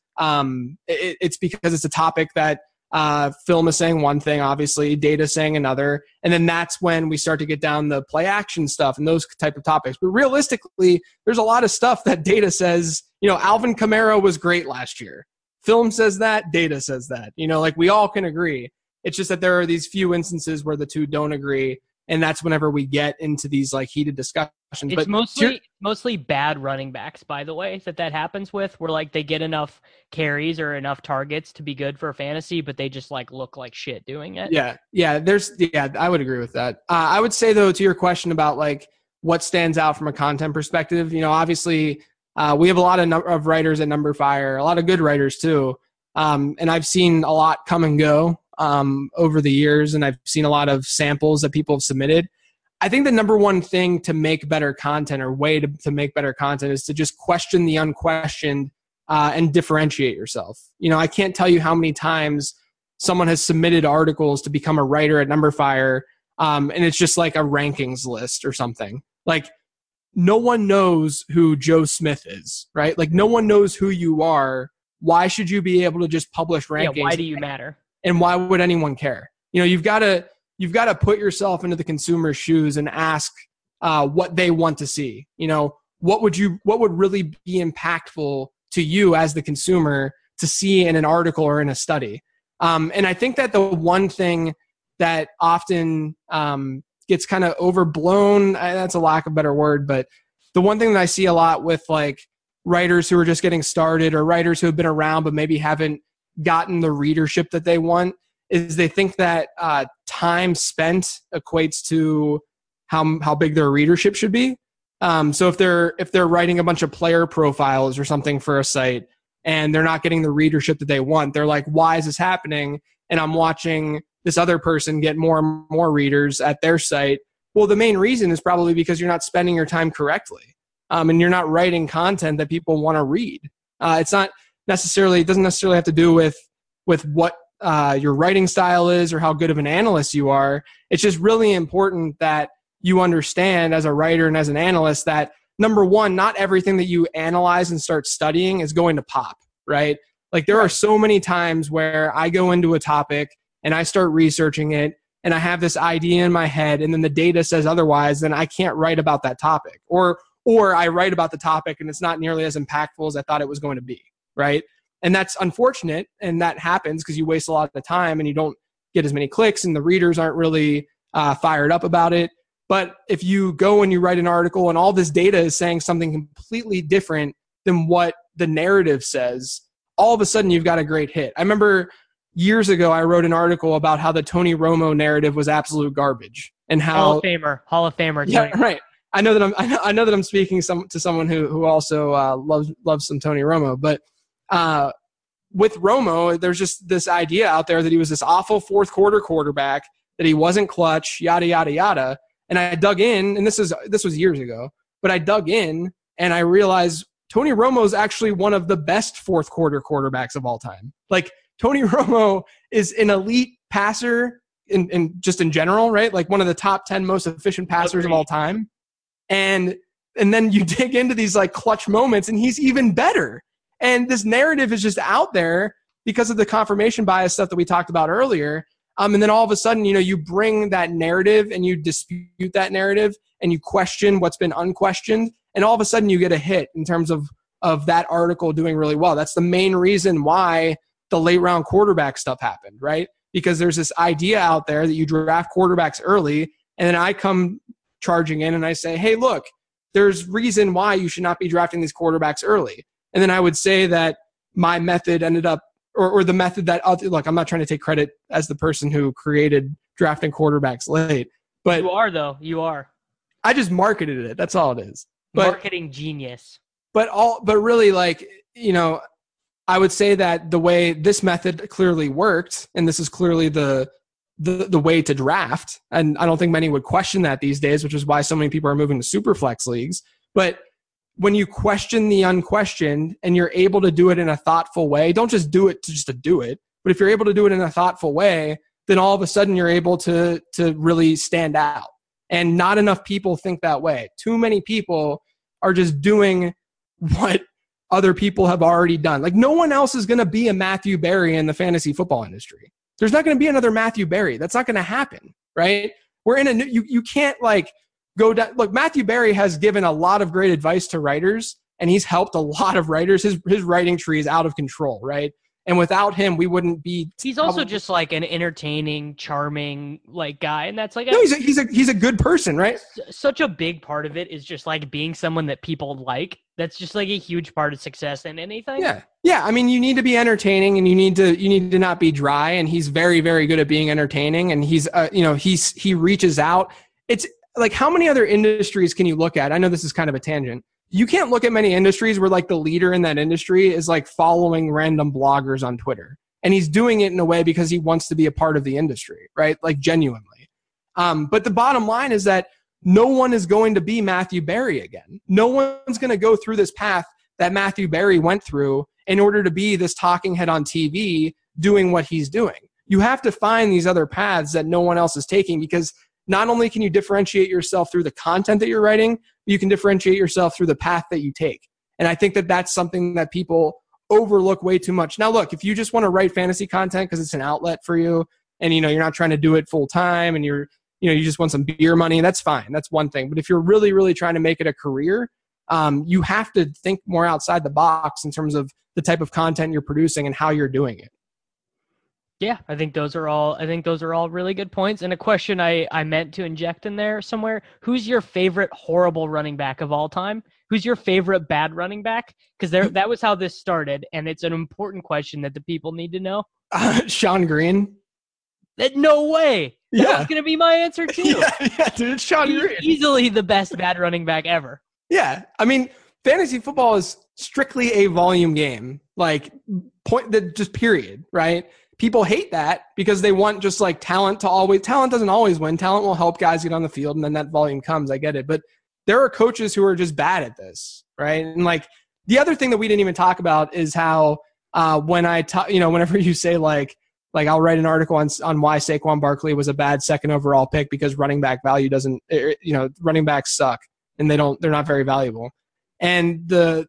it's a topic that film is saying one thing, obviously, data saying another, and then that's when we start to get down the play action stuff and those type of topics. But realistically, there's a lot of stuff that data says, you know, Alvin Kamara was great last year. Film says that, data says that. You know, like we all can agree. It's just that there are these few instances where the two don't agree, and that's whenever we get into these like heated discussions. It's but mostly bad running backs, by the way, that happens with, where like they get enough carries or enough targets to be good for fantasy, but they just like look like shit doing it. Yeah, I would agree with that. I would say though, to your question about like what stands out from a content perspective, you know, obviously We have a lot of writers at Number Fire, a lot of good writers too. And I've seen a lot come and go over the years, and I've seen a lot of samples that people have submitted. I think the number one thing to make better content, or way to make better content, is to just question the unquestioned and differentiate yourself. I can't tell you how many times someone has submitted articles to become a writer at Number Fire, and it's just like a rankings list or something. Like, no one knows who Joe Smith is, right? Like, no one knows who you are. Why should you be able to just publish rankings? Yeah, why do you matter? And why would anyone care? You've got to put yourself into the consumer's shoes and ask what they want to see. What would really be impactful to you as the consumer to see in an article or in a study? And I think that the one thing that often gets kind of overblown, that's a lack of a better word, but the one thing that I see a lot with like writers who are just getting started, or writers who have been around but maybe haven't gotten the readership that they want, is they think that time spent equates to how big their readership should be. So if they're writing a bunch of player profiles or something for a site and they're not getting the readership that they want, they're like, why is this happening? And I'm watching this other person get more and more readers at their site. Well, the main reason is probably because you're not spending your time correctly. And you're not writing content that people want to read. It doesn't necessarily have to do with what your writing style is or how good of an analyst you are. It's just really important that you understand as a writer and as an analyst that, number one, not everything that you analyze and start studying is going to pop, right? Like, there are so many times where I go into a topic and I start researching it and I have this idea in my head, and then the data says otherwise, then I can't write about that topic. Or I write about the topic and it's not nearly as impactful as I thought it was going to be, right? And that's unfortunate, and that happens because you waste a lot of the time and you don't get as many clicks, and the readers aren't really fired up about it. But if you go and you write an article and all this data is saying something completely different than what the narrative says, all of a sudden you've got a great hit. I remember years ago I wrote an article about how the Tony Romo narrative was absolute garbage, and how Hall of Famer. Yeah, Tony. Right. I know that I'm speaking to someone who also loves some Tony Romo, but with Romo, there's just this idea out there that he was this awful fourth quarter quarterback, that he wasn't clutch, yada yada yada. And I dug in, and this was years ago, but I dug in and I realized Tony Romo is actually one of the best fourth quarter quarterbacks of all time. Like, Tony Romo is an elite passer in general, right? Like, one of the top 10 most efficient passers of all time. And then you dig into these like clutch moments and he's even better. And this narrative is just out there because of the confirmation bias stuff that we talked about earlier. And then all of a sudden, you bring that narrative and you dispute that narrative and you question what's been unquestioned. And all of a sudden you get a hit in terms of that article doing really well. That's the main reason why the late round quarterback stuff happened, right? Because there's this idea out there that you draft quarterbacks early, and then I come charging in and I say, hey, look, there's reason why you should not be drafting these quarterbacks early. And then I would say that my method ended up, or the method that, look, I'm not trying to take credit as the person who created drafting quarterbacks late, but you are. I just marketed it. That's all it is. But, marketing genius. But really, like, I would say that the way this method clearly worked, and this is clearly the way to draft, and I don't think many would question that these days, which is why so many people are moving to super flex leagues. But when you question the unquestioned and you're able to do it in a thoughtful way, don't just do it to do it, but if you're able to do it in a thoughtful way, then all of a sudden you're able to really stand out. And not enough people think that way. Too many people are just doing what other people have already done. Like, no one else is going to be a Matthew Berry in the fantasy football industry. There's not going to be another Matthew Berry. That's not going to happen, right? We're in a new, you can't like go down. Look, Matthew Berry has given a lot of great advice to writers, and he's helped a lot of writers. His writing tree is out of control, right? And without him, we wouldn't be. He's also just like an entertaining, charming like guy, and that's like he's a good person, right? Such a big part of it is just like being someone that people like. That's just like a huge part of success in anything. Yeah. I mean, you need to be entertaining, and you need to not be dry. And he's very, very good at being entertaining. And he's he reaches out. It's like, how many other industries can you look at? I know this is kind of a tangent. you can't look at many industries where like the leader in that industry is like following random bloggers on Twitter. And he's doing it in a way because he wants to be a part of the industry, right? Like genuinely. But the bottom line is that no one is going to be Matthew Berry again. No one's going to go through this path that Matthew Berry went through in order to be this talking head on TV doing what he's doing. You have to find these other paths that no one else is taking, because not only can you differentiate yourself through the content that you're writing, but you can differentiate yourself through the path that you take. And I think that that's something that people overlook way too much. Now, look, if you just want to write fantasy content because it's an outlet for you and, you're not trying to do it full time and you just want some beer money, that's fine. That's one thing. But if you're really, really trying to make it a career, you have to think more outside the box in terms of the type of content you're producing and how you're doing it. Yeah, I think those are all really good points. And a question I meant to inject in there somewhere: who's your favorite horrible running back of all time? Who's your favorite bad running back? Because that was how this started, and it's an important question that the people need to know. Sean Green. No way. That Yeah. was going to be my answer too. Yeah, dude, it's Sean Green. Easily the best bad running back ever. Yeah, I mean, fantasy football is strictly a volume game, just period, right? People hate that because they want just like talent doesn't always win. Talent will help guys get on the field, and then that volume comes. I get it. But there are coaches who are just bad at this, right? And like the other thing that we didn't even talk about is how whenever you say like I'll write an article on why Saquon Barkley was a bad second overall pick because running back value running backs suck and they're not very valuable. And the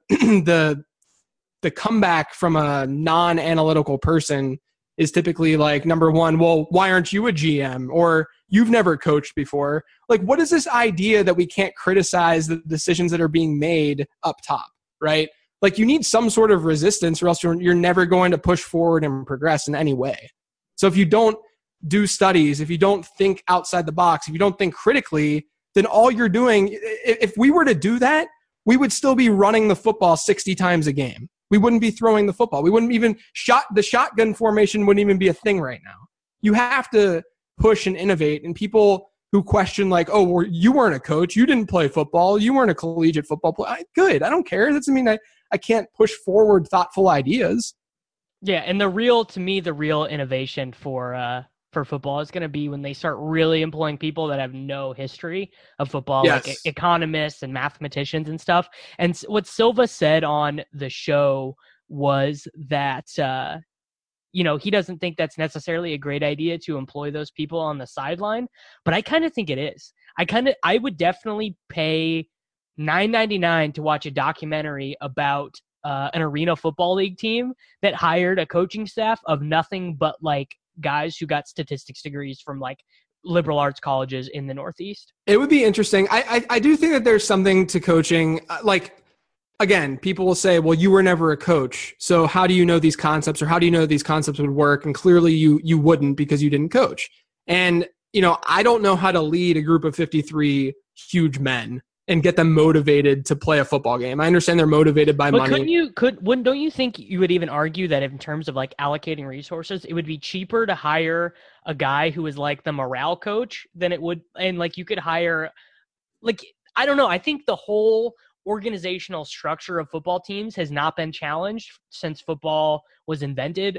comeback from a non-analytical person is typically like, number one, well, why aren't you a GM? Or you've never coached before. Like, what is this idea that we can't criticize the decisions that are being made up top, right? Like, you need some sort of resistance or else you're never going to push forward and progress in any way. So if you don't do studies, if you don't think outside the box, if you don't think critically, then all you're doing, if we were to do that, we would still be running the football 60 times a game. We wouldn't be throwing the football. We wouldn't even the shotgun formation wouldn't even be a thing right now. You have to push and innovate. And people who question like, oh, well, you weren't a coach. You didn't play football. You weren't a collegiate football player. Good. I don't care. That doesn't mean I can't push forward thoughtful ideas. Yeah. And the real innovation for football is going to be when they start really employing people that have no history of football, yes, like economists and mathematicians and stuff. And what Silva said on the show was that, he doesn't think that's necessarily a great idea to employ those people on the sideline, but I kind of think it is. I would definitely pay $9.99 to watch a documentary about an Arena Football League team that hired a coaching staff of nothing but like guys who got statistics degrees from like liberal arts colleges in the Northeast. It would be interesting. I do think that there's something to coaching. Like, again, people will say, well, you were never a coach, so how do you know these concepts, or how do you know these concepts would work? And clearly you wouldn't, because you didn't coach. And, I don't know how to lead a group of 53 huge men and get them motivated to play a football game. I understand they're motivated by money. Don't you think you would even argue that in terms of like allocating resources, it would be cheaper to hire a guy who is like the morale coach than it would, and like you could hire, like, I don't know. I think the whole organizational structure of football teams has not been challenged since football was invented,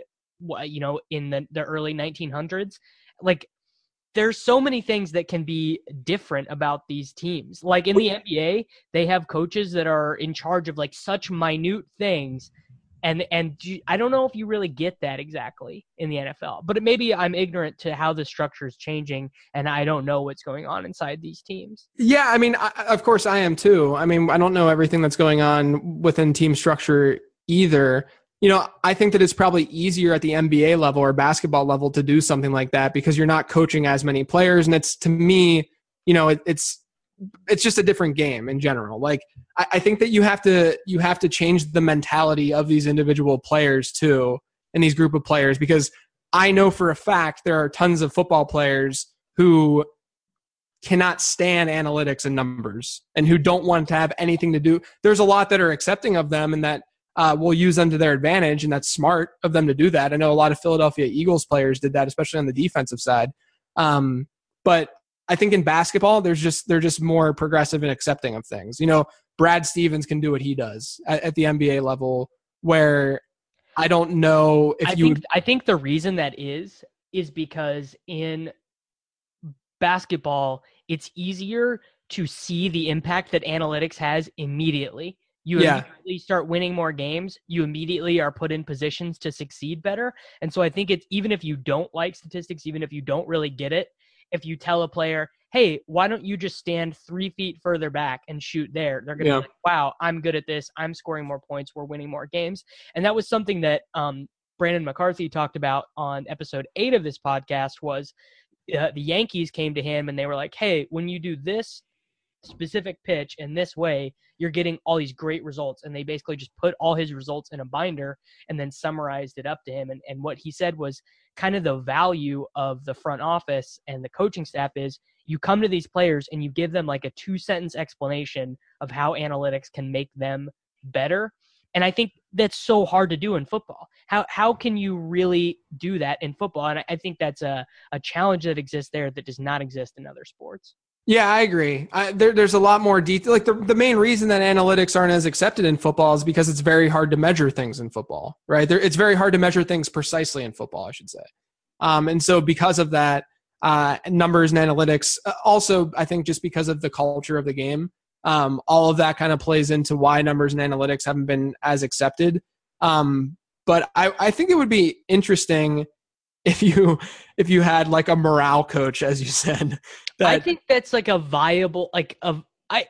in the early 1900s. Like, there's so many things that can be different about these teams. Like in the NBA, they have coaches that are in charge of like such minute things. And I don't know if you really get that exactly in the NFL, but maybe I'm ignorant to how the structure is changing and I don't know what's going on inside these teams. Yeah. I mean, of course I am too. I mean, I don't know everything that's going on within team structure either. I think that it's probably easier at the NBA level or basketball level to do something like that because you're not coaching as many players. And it's, to me, it's just a different game in general. Like, I think that you have to change the mentality of these individual players too, and these group of players, because I know for a fact there are tons of football players who cannot stand analytics and numbers and who don't want to have anything to do. There's a lot that are accepting of them and that will use them to their advantage, and that's smart of them to do that. I know a lot of Philadelphia Eagles players did that, especially on the defensive side. But I think in basketball, they're just more progressive and accepting of things. Brad Stevens can do what he does at the NBA level, where I don't know if I think the reason that is because in basketball, it's easier to see the impact that analytics has immediately. You immediately start winning more games. You immediately are put in positions to succeed better. And so I think it's, even if you don't like statistics, even if you don't really get it, if you tell a player, hey, why don't you just stand 3 feet further back and shoot there? They're going to be like, wow, I'm good at this. I'm scoring more points. We're winning more games. And that was something that Brandon McCarthy talked about on episode 8 of this podcast was the Yankees came to him and they were like, hey, when you do this specific pitch in this way, you're getting all these great results. And they basically just put all his results in a binder and then summarized it up to him. And what he said was kind of the value of the front office and the coaching staff is you come to these players and you give them like a 2-sentence explanation of how analytics can make them better. And I think that's so hard to do in football. How can you really do that in football? And I think that's a challenge that exists there that does not exist in other sports. Yeah, I agree. There's a lot more detail. Like the main reason that analytics aren't as accepted in football is because it's very hard to measure things in football, right? It's very hard to measure things precisely in football, I should say. And so because of that, numbers and analytics, also I think just because of the culture of the game, all of that kind of plays into why numbers and analytics haven't been as accepted. But I think it would be interesting if you had like a morale coach, as you said. I think that's like a viable, no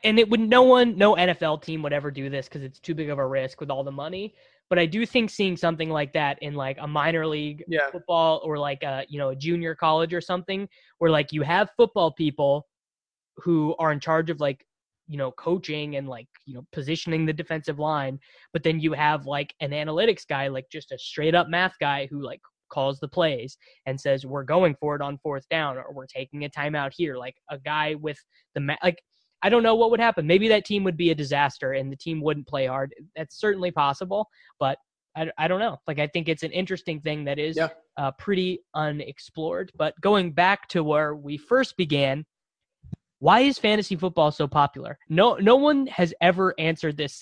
NFL team would ever do this because it's too big of a risk with all the money. But I do think seeing something like that in like a minor league football or like a junior college or something where like you have football people who are in charge of like, coaching and like, positioning the defensive line. But then you have like an analytics guy, like just a straight up math guy who like calls the plays and says, we're going for it on 4th down, or we're taking a timeout here. Like a guy with I don't know what would happen. Maybe that team would be a disaster and the team wouldn't play hard. That's certainly possible, but I don't know. Like, I think it's an interesting thing that is pretty unexplored. But going back to where we first began, why is fantasy football so popular? No one has ever answered this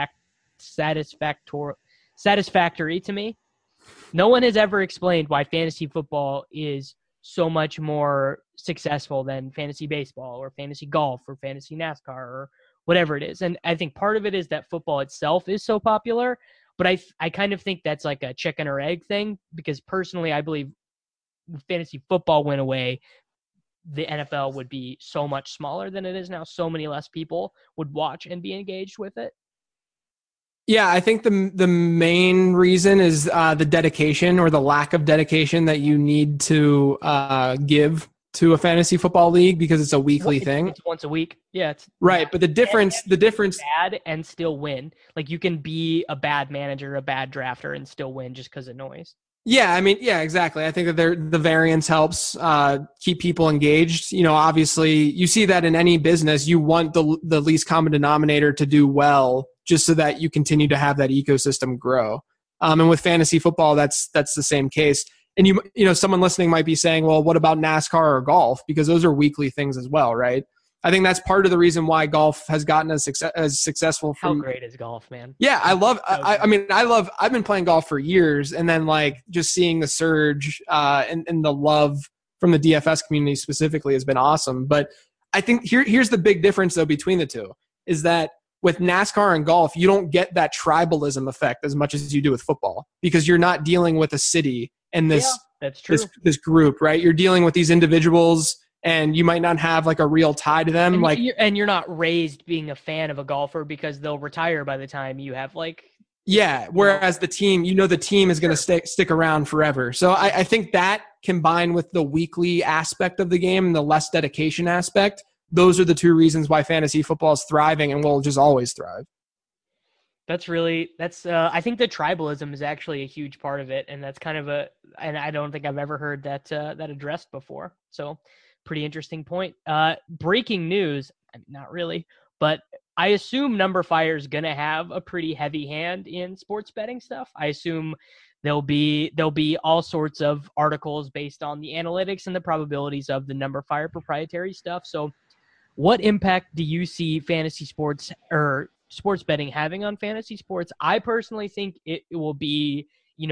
satisfactory to me. No one has ever explained why fantasy football is so much more successful than fantasy baseball or fantasy golf or fantasy NASCAR or whatever it is. And I think part of it is that football itself is so popular, but I kind of think that's like a chicken or egg thing, because personally I believe if fantasy football went away, the NFL would be so much smaller than it is now. So many less people would watch and be engaged with it. Yeah, I think the main reason is the dedication or the lack of dedication that you need to give to a fantasy football league, because it's a weekly thing. It's once a week. Yeah, it's right. But the difference bad and still win. Like, you can be a bad manager, a bad drafter, and still win just because of noise. Yeah, I mean, yeah, exactly. I think that the variance helps keep people engaged. Obviously, you see that in any business. You want the least common denominator to do well, just so that you continue to have that ecosystem grow. And with fantasy football, that's the same case. And someone listening might be saying, well, what about NASCAR or golf? Because those are weekly things as well, right? I think that's part of the reason why golf has gotten as successful. How great is golf, man? Yeah, I've been playing golf for years, and then like just seeing the surge and the love from the DFS community specifically has been awesome. But I think here's the big difference though between the two is that with NASCAR and golf, you don't get that tribalism effect as much as you do with football, because you're not dealing with a city and that's true. this group, right? You're dealing with these individuals, and you might not have like a real tie to them. And you're not raised being a fan of a golfer because they'll retire by the time you have like. Yeah. Whereas the team, the team is going to stick around forever. So I think that combined with the weekly aspect of the game and the less dedication aspect, those are the two reasons why fantasy football is thriving and will just always thrive. I think the tribalism is actually a huge part of it. And that's kind of and I don't think I've ever heard that addressed before. So pretty interesting point. Breaking news, not really, but I assume Numberfire is going to have a pretty heavy hand in sports betting stuff. I assume there'll be all sorts of articles based on the analytics and the probabilities of the Numberfire proprietary stuff. So what impact do you see fantasy sports or sports betting having on fantasy sports? I personally think it will be,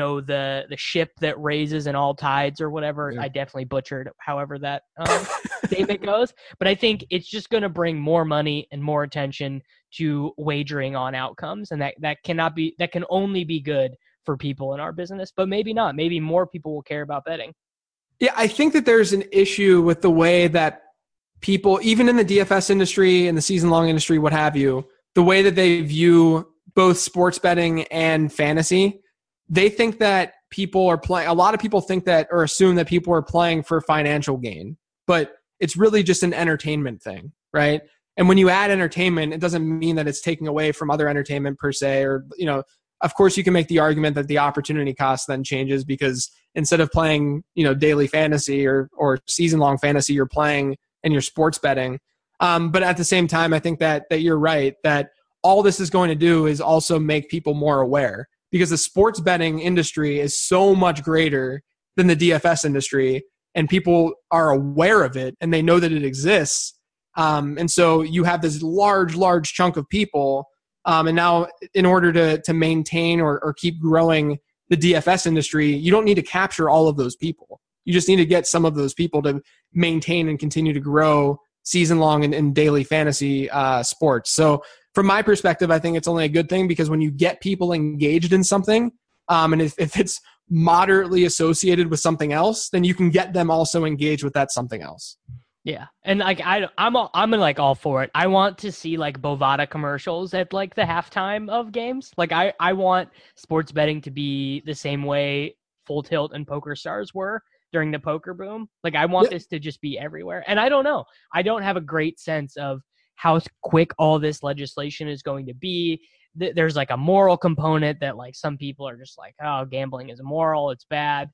the ship that raises in all tides or whatever. Yeah. I definitely butchered however that statement goes, but I think it's just going to bring more money and more attention to wagering on outcomes, and that can only be good for people in our business, but maybe not. Maybe more people will care about betting. Yeah, I think that there's an issue with the way that people, even in the DFS industry and the season long industry, what have you, the way that they view both sports betting and fantasy. They think that people are playing, a lot of people think that or assume that people are playing for financial gain, but it's really just an entertainment thing, right? And when you add entertainment, it doesn't mean that it's taking away from other entertainment per se, or, of course you can make the argument that the opportunity cost then changes because instead of playing, daily fantasy or season long fantasy, you're playing and you're sports betting. But at the same time, I think that you're right, that all this is going to do is also make people more aware, because the sports betting industry is so much greater than the DFS industry, and people are aware of it and they know that it exists. And so you have this large chunk of people. And now in order to maintain or keep growing the DFS industry, you don't need to capture all of those people. You just need to get some of those people to maintain and continue to grow season long and daily fantasy sports. So from my perspective, I think it's only a good thing, because when you get people engaged in something, and if it's moderately associated with something else, then you can get them also engaged with that something else. Yeah, and like I'm like all for it. I want to see like Bovada commercials at like the halftime of games. Like I want sports betting to be the same way Full Tilt and Poker Stars were during the poker boom. Like I want this to just be everywhere. And I don't know. I don't have a great sense of how quick all this legislation is going to be. There's like a moral component that like some people are just like, oh, gambling is immoral, it's bad.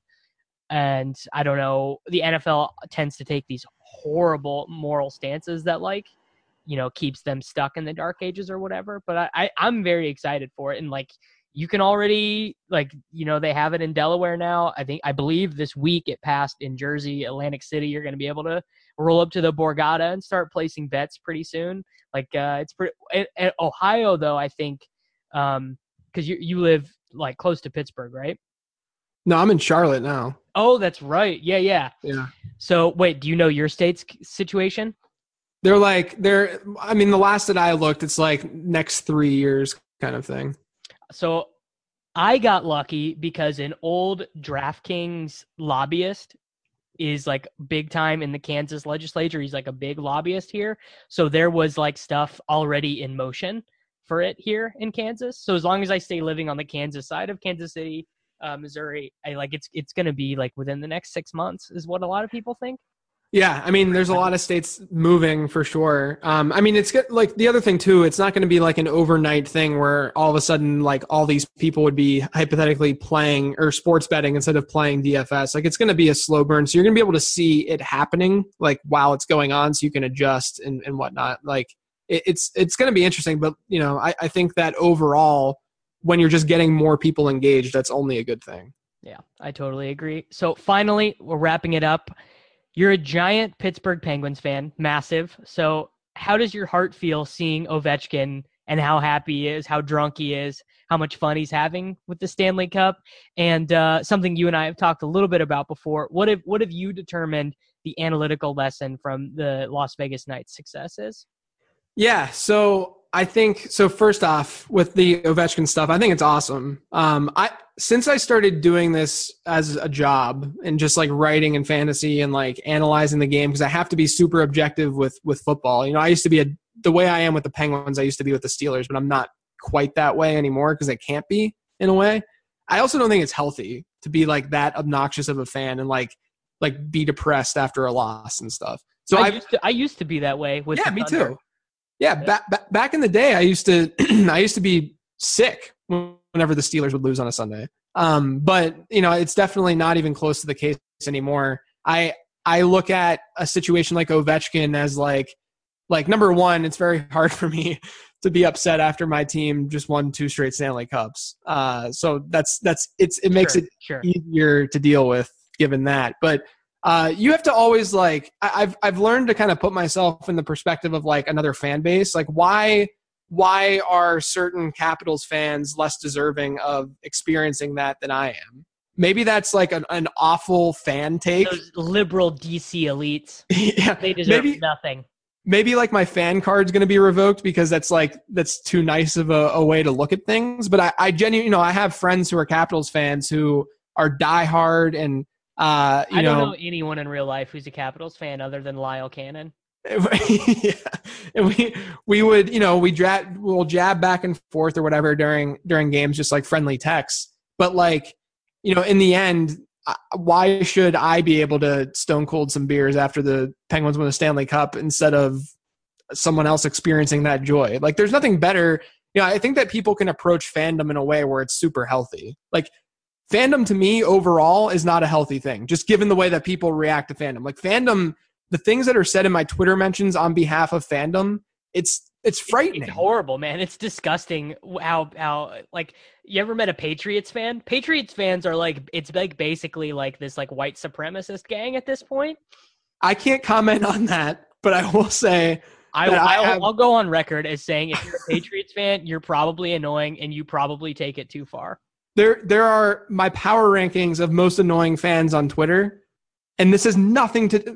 And I don't know, the NFL tends to take these horrible moral stances that like, keeps them stuck in the dark ages or whatever. But I'm very excited for it. And like, you can already like, they have it in Delaware now. I believe this week it passed in Jersey, Atlantic City. You're going to be able to roll up to the Borgata and start placing bets pretty soon. Like it's pretty. In Ohio though, I think, because you live like close to Pittsburgh, right? No, I'm in Charlotte now. Oh, that's right. Yeah. So wait, do you know your state's situation? The last that I looked, it's like next 3 years kind of thing. So I got lucky because an old DraftKings lobbyist is like big time in the Kansas legislature. He's like a big lobbyist here. So there was like stuff already in motion for it here in Kansas. So as long as I stay living on the Kansas side of Kansas City, Missouri, it's going to be like within the next 6 months is what a lot of people think. Yeah, I mean, there's a lot of states moving for sure. It's good. Like the other thing too, it's not going to be like an overnight thing where all of a sudden, like all these people would be hypothetically playing or sports betting instead of playing DFS. Like it's going to be a slow burn, so you're going to be able to see it happening like while it's going on, so you can adjust and whatnot. Like it's going to be interesting, but I think that overall, when you're just getting more people engaged, that's only a good thing. Yeah, I totally agree. So finally, we're wrapping it up. You're a giant Pittsburgh Penguins fan, massive. So how does your heart feel seeing Ovechkin and how happy he is, how drunk he is, how much fun he's having with the Stanley Cup? And something you and I have talked a little bit about before. What have you determined the analytical lesson from the Las Vegas Knights' success is? Yeah, so I think so. First off, with the Ovechkin stuff, I think it's awesome. Since I started doing this as a job and just like writing and fantasy and like analyzing the game, because I have to be super objective with football. I used to be the way I am with the Penguins. I used to be with the Steelers, but I'm not quite that way anymore because I can't be in a way. I also don't think it's healthy to be like that obnoxious of a fan and like be depressed after a loss and stuff. So I used to be that way with me too. Yeah, back in the day, I used to be sick whenever the Steelers would lose on a Sunday. But it's definitely not even close to the case anymore. I look at a situation like Ovechkin as like number one, it's very hard for me to be upset after my team just won 2 straight Stanley Cups. So it makes it easier to deal with given that. But You have to always like, I've learned to kind of put myself in the perspective of like another fan base. Like why are certain Capitals fans less deserving of experiencing that than I am? Maybe that's like an awful fan take. Those liberal DC elites, Yeah, they deserve nothing. Maybe like my fan card's going to be revoked because that's too nice of a way to look at things. But I genuinely, I have friends who are Capitals fans who are diehard and, I don't know anyone in real life who's a Capitals fan other than Lyle Cannon. Yeah. And we'll jab back and forth or whatever during games, just like friendly texts. But like, in the end, why should I be able to stone cold some beers after the Penguins win the Stanley Cup instead of someone else experiencing that joy? Like, there's nothing better. I think that people can approach fandom in a way where it's super healthy. Like, fandom to me overall is not a healthy thing, just given the way that people react to fandom. Like, fandom, the things that are said in my Twitter mentions on behalf of fandom, it's frightening. It's horrible, man. It's disgusting how like, you ever met a Patriots fan? Patriots fans are like, it's like basically like this like white supremacist gang at this point. I can't comment on that, but I will say I'll go on record as saying if you're a Patriots fan, you're probably annoying and you probably take it too far. There are my power rankings of most annoying fans on Twitter, and this has nothing to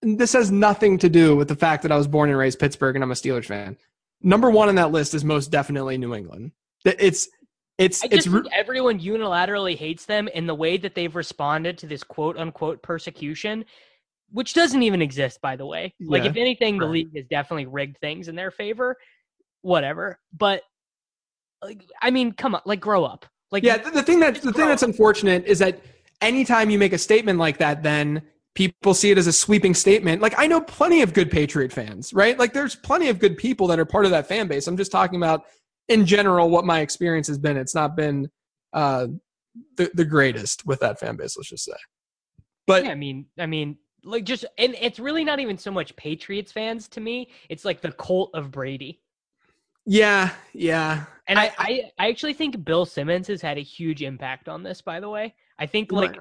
do with the fact that I was born and raised Pittsburgh and I'm a Steelers fan. Number one on that list is most definitely New England. I just think everyone unilaterally hates them in the way that they've responded to this quote unquote persecution, which doesn't even exist, by the way. Yeah, like, if anything, the league has definitely rigged things in their favor, whatever. But like, I mean, come on, like, grow up. Like, yeah, the thing that's unfortunate is that anytime you make a statement like that, then people see it as a sweeping statement. Like, I know plenty of good Patriot fans, right? Like, there's plenty of good people that are part of that fan base. I'm just talking about, in general, what my experience has been. It's not been the greatest with that fan base, let's just say. But yeah, I mean, like, just, and it's really not even so much Patriots fans to me. It's like the cult of Brady. Yeah. And I actually think Bill Simmons has had a huge impact on this, by the way. I think like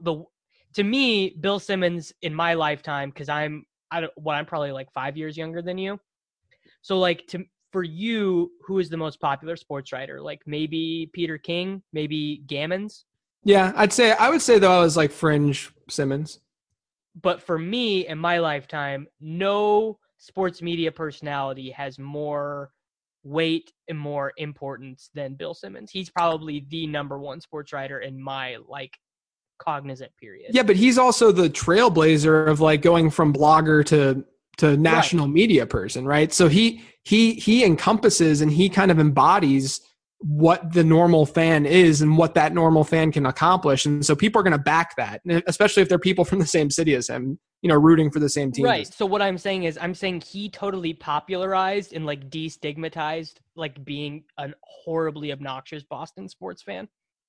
to me, Bill Simmons in my lifetime, because I'm probably like 5 years younger than you. So like for you, who is the most popular sports writer? Like maybe Peter King, maybe Gammons? Yeah, I would say though I was like fringe Simmons. But for me in my lifetime, no sports media personality has more weight and more importance than Bill Simmons. He's probably the number one sports writer in my like cognizant period. Yeah, but he's also the trailblazer of like going from blogger to national media person, right? So he encompasses and he kind of embodies what the normal fan is and what that normal fan can accomplish. And so people are going to back that, especially if they're people from the same city as him, rooting for the same team. Right. So what I'm saying is he totally popularized and like destigmatized like being an horribly obnoxious Boston sports fan.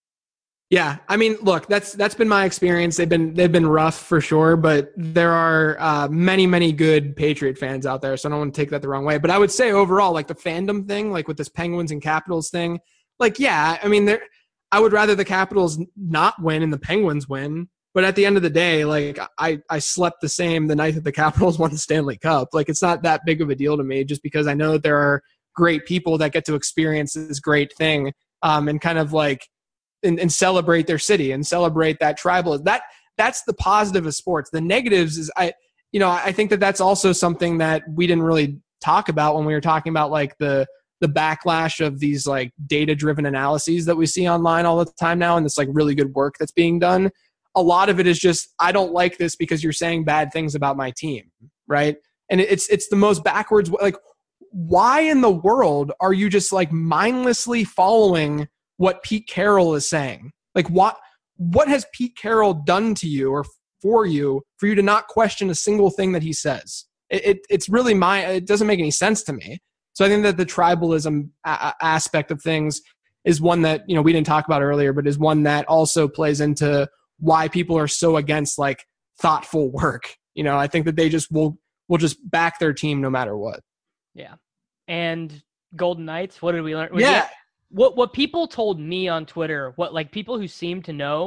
Yeah, I mean, look, that's been my experience. They've been rough for sure, but there are many good Patriot fans out there, so I don't want to take that the wrong way. But I would say overall, like the fandom thing, like with this Penguins and Capitals thing, like yeah, I mean, I would rather the Capitals not win and the Penguins win. But at the end of the day, like I slept the same the night that the Capitals won the Stanley Cup. Like it's not that big of a deal to me, just because I know that there are great people that get to experience this great thing and kind of like. And celebrate their city and celebrate that tribal. That's the positive of sports. The negatives is I think that that's also something that we didn't really talk about when we were talking about like the backlash of these like data-driven analyses that we see online all the time now, and this like really good work that's being done. A lot of it is just, I don't like this because you're saying bad things about my team, right? And it's the most backwards, like, why in the world are you just like mindlessly following what Pete Carroll is saying? Like what has Pete Carroll done to you or for you to not question a single thing that he says? It's really it doesn't make any sense to me. So I think that the tribalism aspect of things is one that, we didn't talk about earlier, but is one that also plays into why people are so against like thoughtful work. I think that they just will just back their team no matter what. Yeah. And Golden Knights, what did we learn? Yeah. What people told me on Twitter, what like people who seem to know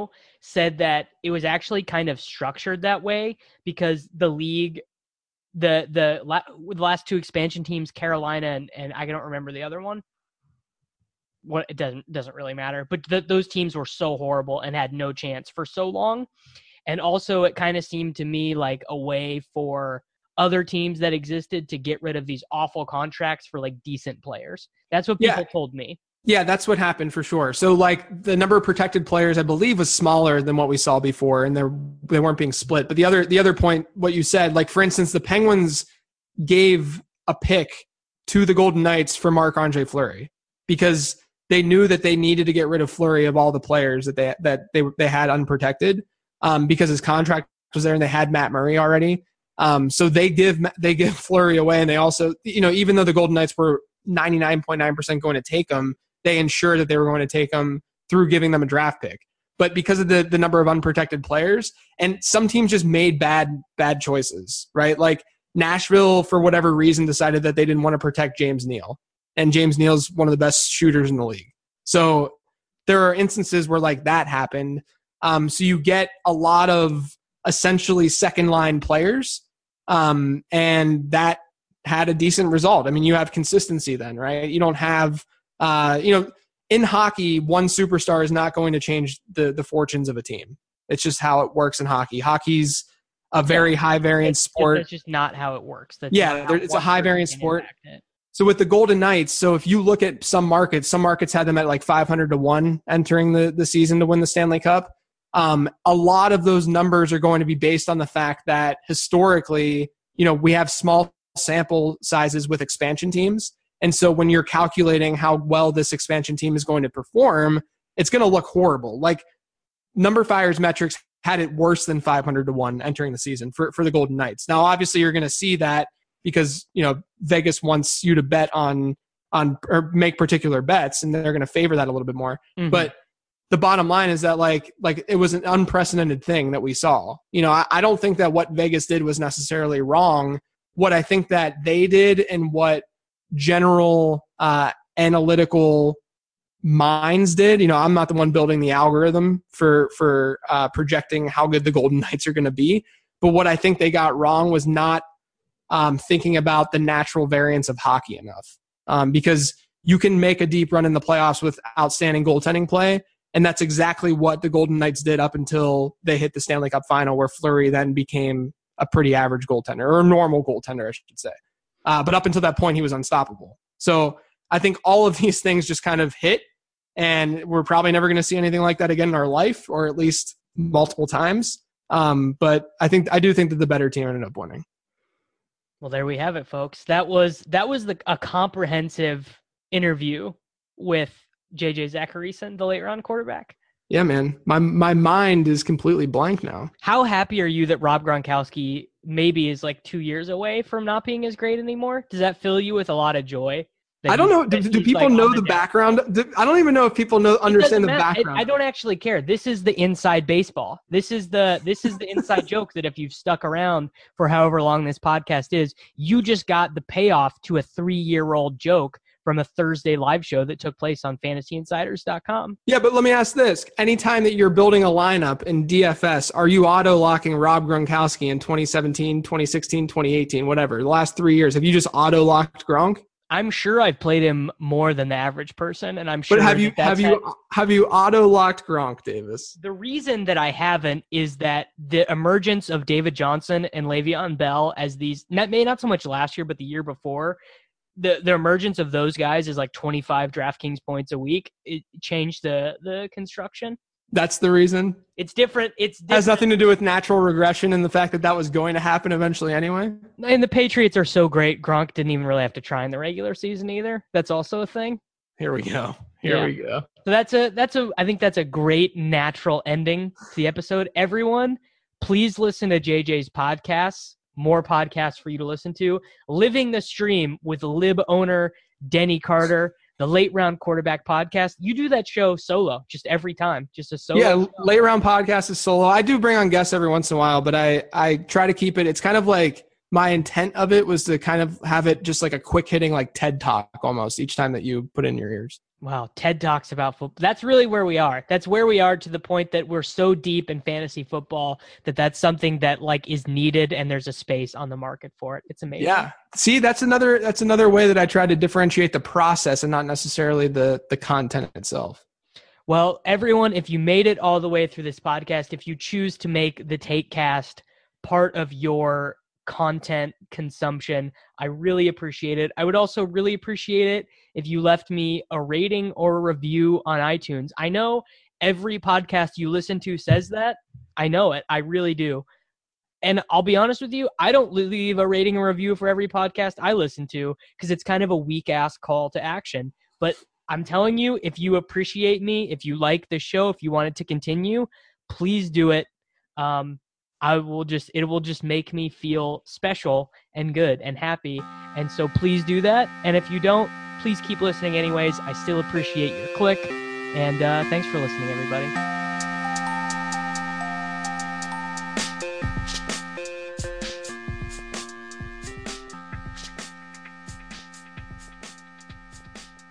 said that it was actually kind of structured that way because the league, the last two expansion teams, Carolina and I don't remember the other one. What it doesn't really matter, but those teams were so horrible and had no chance for so long. And also it kind of seemed to me like a way for other teams that existed to get rid of these awful contracts for like decent players. That's what people told me. Yeah, that's what happened for sure. So like the number of protected players, I believe, was smaller than what we saw before, and they weren't being split. But the other point, what you said, like for instance, the Penguins gave a pick to the Golden Knights for Marc-Andre Fleury because they knew that they needed to get rid of Fleury of all the players that they had unprotected because his contract was there and they had Matt Murray already. So they give Fleury away, and they also, even though the Golden Knights were 99.9% going to take him, they ensured that they were going to take him through giving them a draft pick. But because of the number of unprotected players, and some teams just made bad choices, right? Like Nashville, for whatever reason, decided that they didn't want to protect James Neal. And James Neal's one of the best shooters in the league. So there are instances where like that happened. So you get a lot of essentially second line players. And that had a decent result. I mean, you have consistency then, right? You don't have, in hockey, one superstar is not going to change the fortunes of a team. It's just how it works in hockey. Hockey's a very high variance sport. That's just not how it works. It's a high variance sport. So with the Golden Knights, so if you look at some markets had them at like 500-1 entering the season to win the Stanley Cup. A lot of those numbers are going to be based on the fact that historically, we have small sample sizes with expansion teams. And so when you're calculating how well this expansion team is going to perform, it's going to look horrible. Like Number Fire's metrics had it worse than 500-1 entering the season for the Golden Knights. Now, obviously, you're going to see that because, Vegas wants you to bet on or make particular bets, and they're going to favor that a little bit more. Mm-hmm. But the bottom line is that like it was an unprecedented thing that we saw. I don't think that what Vegas did was necessarily wrong. What I think that they did and what general analytical minds did, I'm not the one building the algorithm for projecting how good the Golden Knights are going to be. But what I think they got wrong was not thinking about the natural variance of hockey enough. Because you can make a deep run in the playoffs with outstanding goaltending play. And that's exactly what the Golden Knights did up until they hit the Stanley Cup final, where Fleury then became a pretty average goaltender, or a normal goaltender, I should say. But up until that point, he was unstoppable. So I think all of these things just kind of hit, and we're probably never going to see anything like that again in our life, or at least multiple times. But I do think that the better team ended up winning. Well, there we have it, folks. That was a comprehensive interview with JJ Zachariason, the late round quarterback. Yeah, man. My mind is completely blank now. How happy are you that Rob Gronkowski maybe is like 2 years away from not being as great anymore? Does that fill you with a lot of joy? I don't know. Do people know the background? I don't even know if people understand the background. I don't actually care. This is the inside baseball. This is the inside joke that if you've stuck around for however long this podcast is, you just got the payoff to a 3-year-old joke from a Thursday live show that took place on fantasyinsiders.com. Yeah, but let me ask this. Anytime that you're building a lineup in DFS, are you auto-locking Rob Gronkowski in 2017, 2016, 2018, whatever, the last 3 years? Have you just auto-locked Gronk? I'm sure I've played him more than the average person, and I'm sure. But have you auto-locked Gronk, Davis? The reason that I haven't is that the emergence of David Johnson and Le'Veon Bell as these, not so much last year, but the year before, the emergence of those guys is like 25 DraftKings points a week. It changed the construction. That's the reason? It's different. It has nothing to do with natural regression and the fact that was going to happen eventually anyway? And the Patriots are so great, Gronk didn't even really have to try in the regular season either. That's also a thing. Here we go. Here we go. So I think that's a great natural ending to the episode. Everyone, please listen to JJ's podcasts. More podcasts for you to listen to. Living the Stream with Lib owner Denny Carter, the Late Round Quarterback podcast. You do that show solo, just every time, just a solo. Yeah, Late Round podcast is solo. I do bring on guests every once in a while, but I try to keep it. It's kind of like my intent of it was to kind of have it just like a quick hitting, like TED Talk almost each time that you put in your ears. Wow, TED Talks about football. That's really where we are. That's where we are, to the point that we're so deep in fantasy football that that's something that like is needed, and there's a space on the market for it. It's amazing. Yeah. See, that's another way that I try to differentiate the process and not necessarily the content itself. Well, everyone, if you made it all the way through this podcast, if you choose to make the TakeCast part of your content consumption, I really appreciate it. I would also really appreciate it if you left me a rating or a review on iTunes. I know every podcast you listen to says that. I know it. I really do. And I'll be honest with you, I don't leave a rating or review for every podcast I listen to because it's kind of a weak-ass call to action. But I'm telling you, if you appreciate me, if you like the show, if you want it to continue, please do it. It will just make me feel special and good and happy. And so please do that. And if you don't, please keep listening anyways. I still appreciate your click. And thanks for listening, everybody.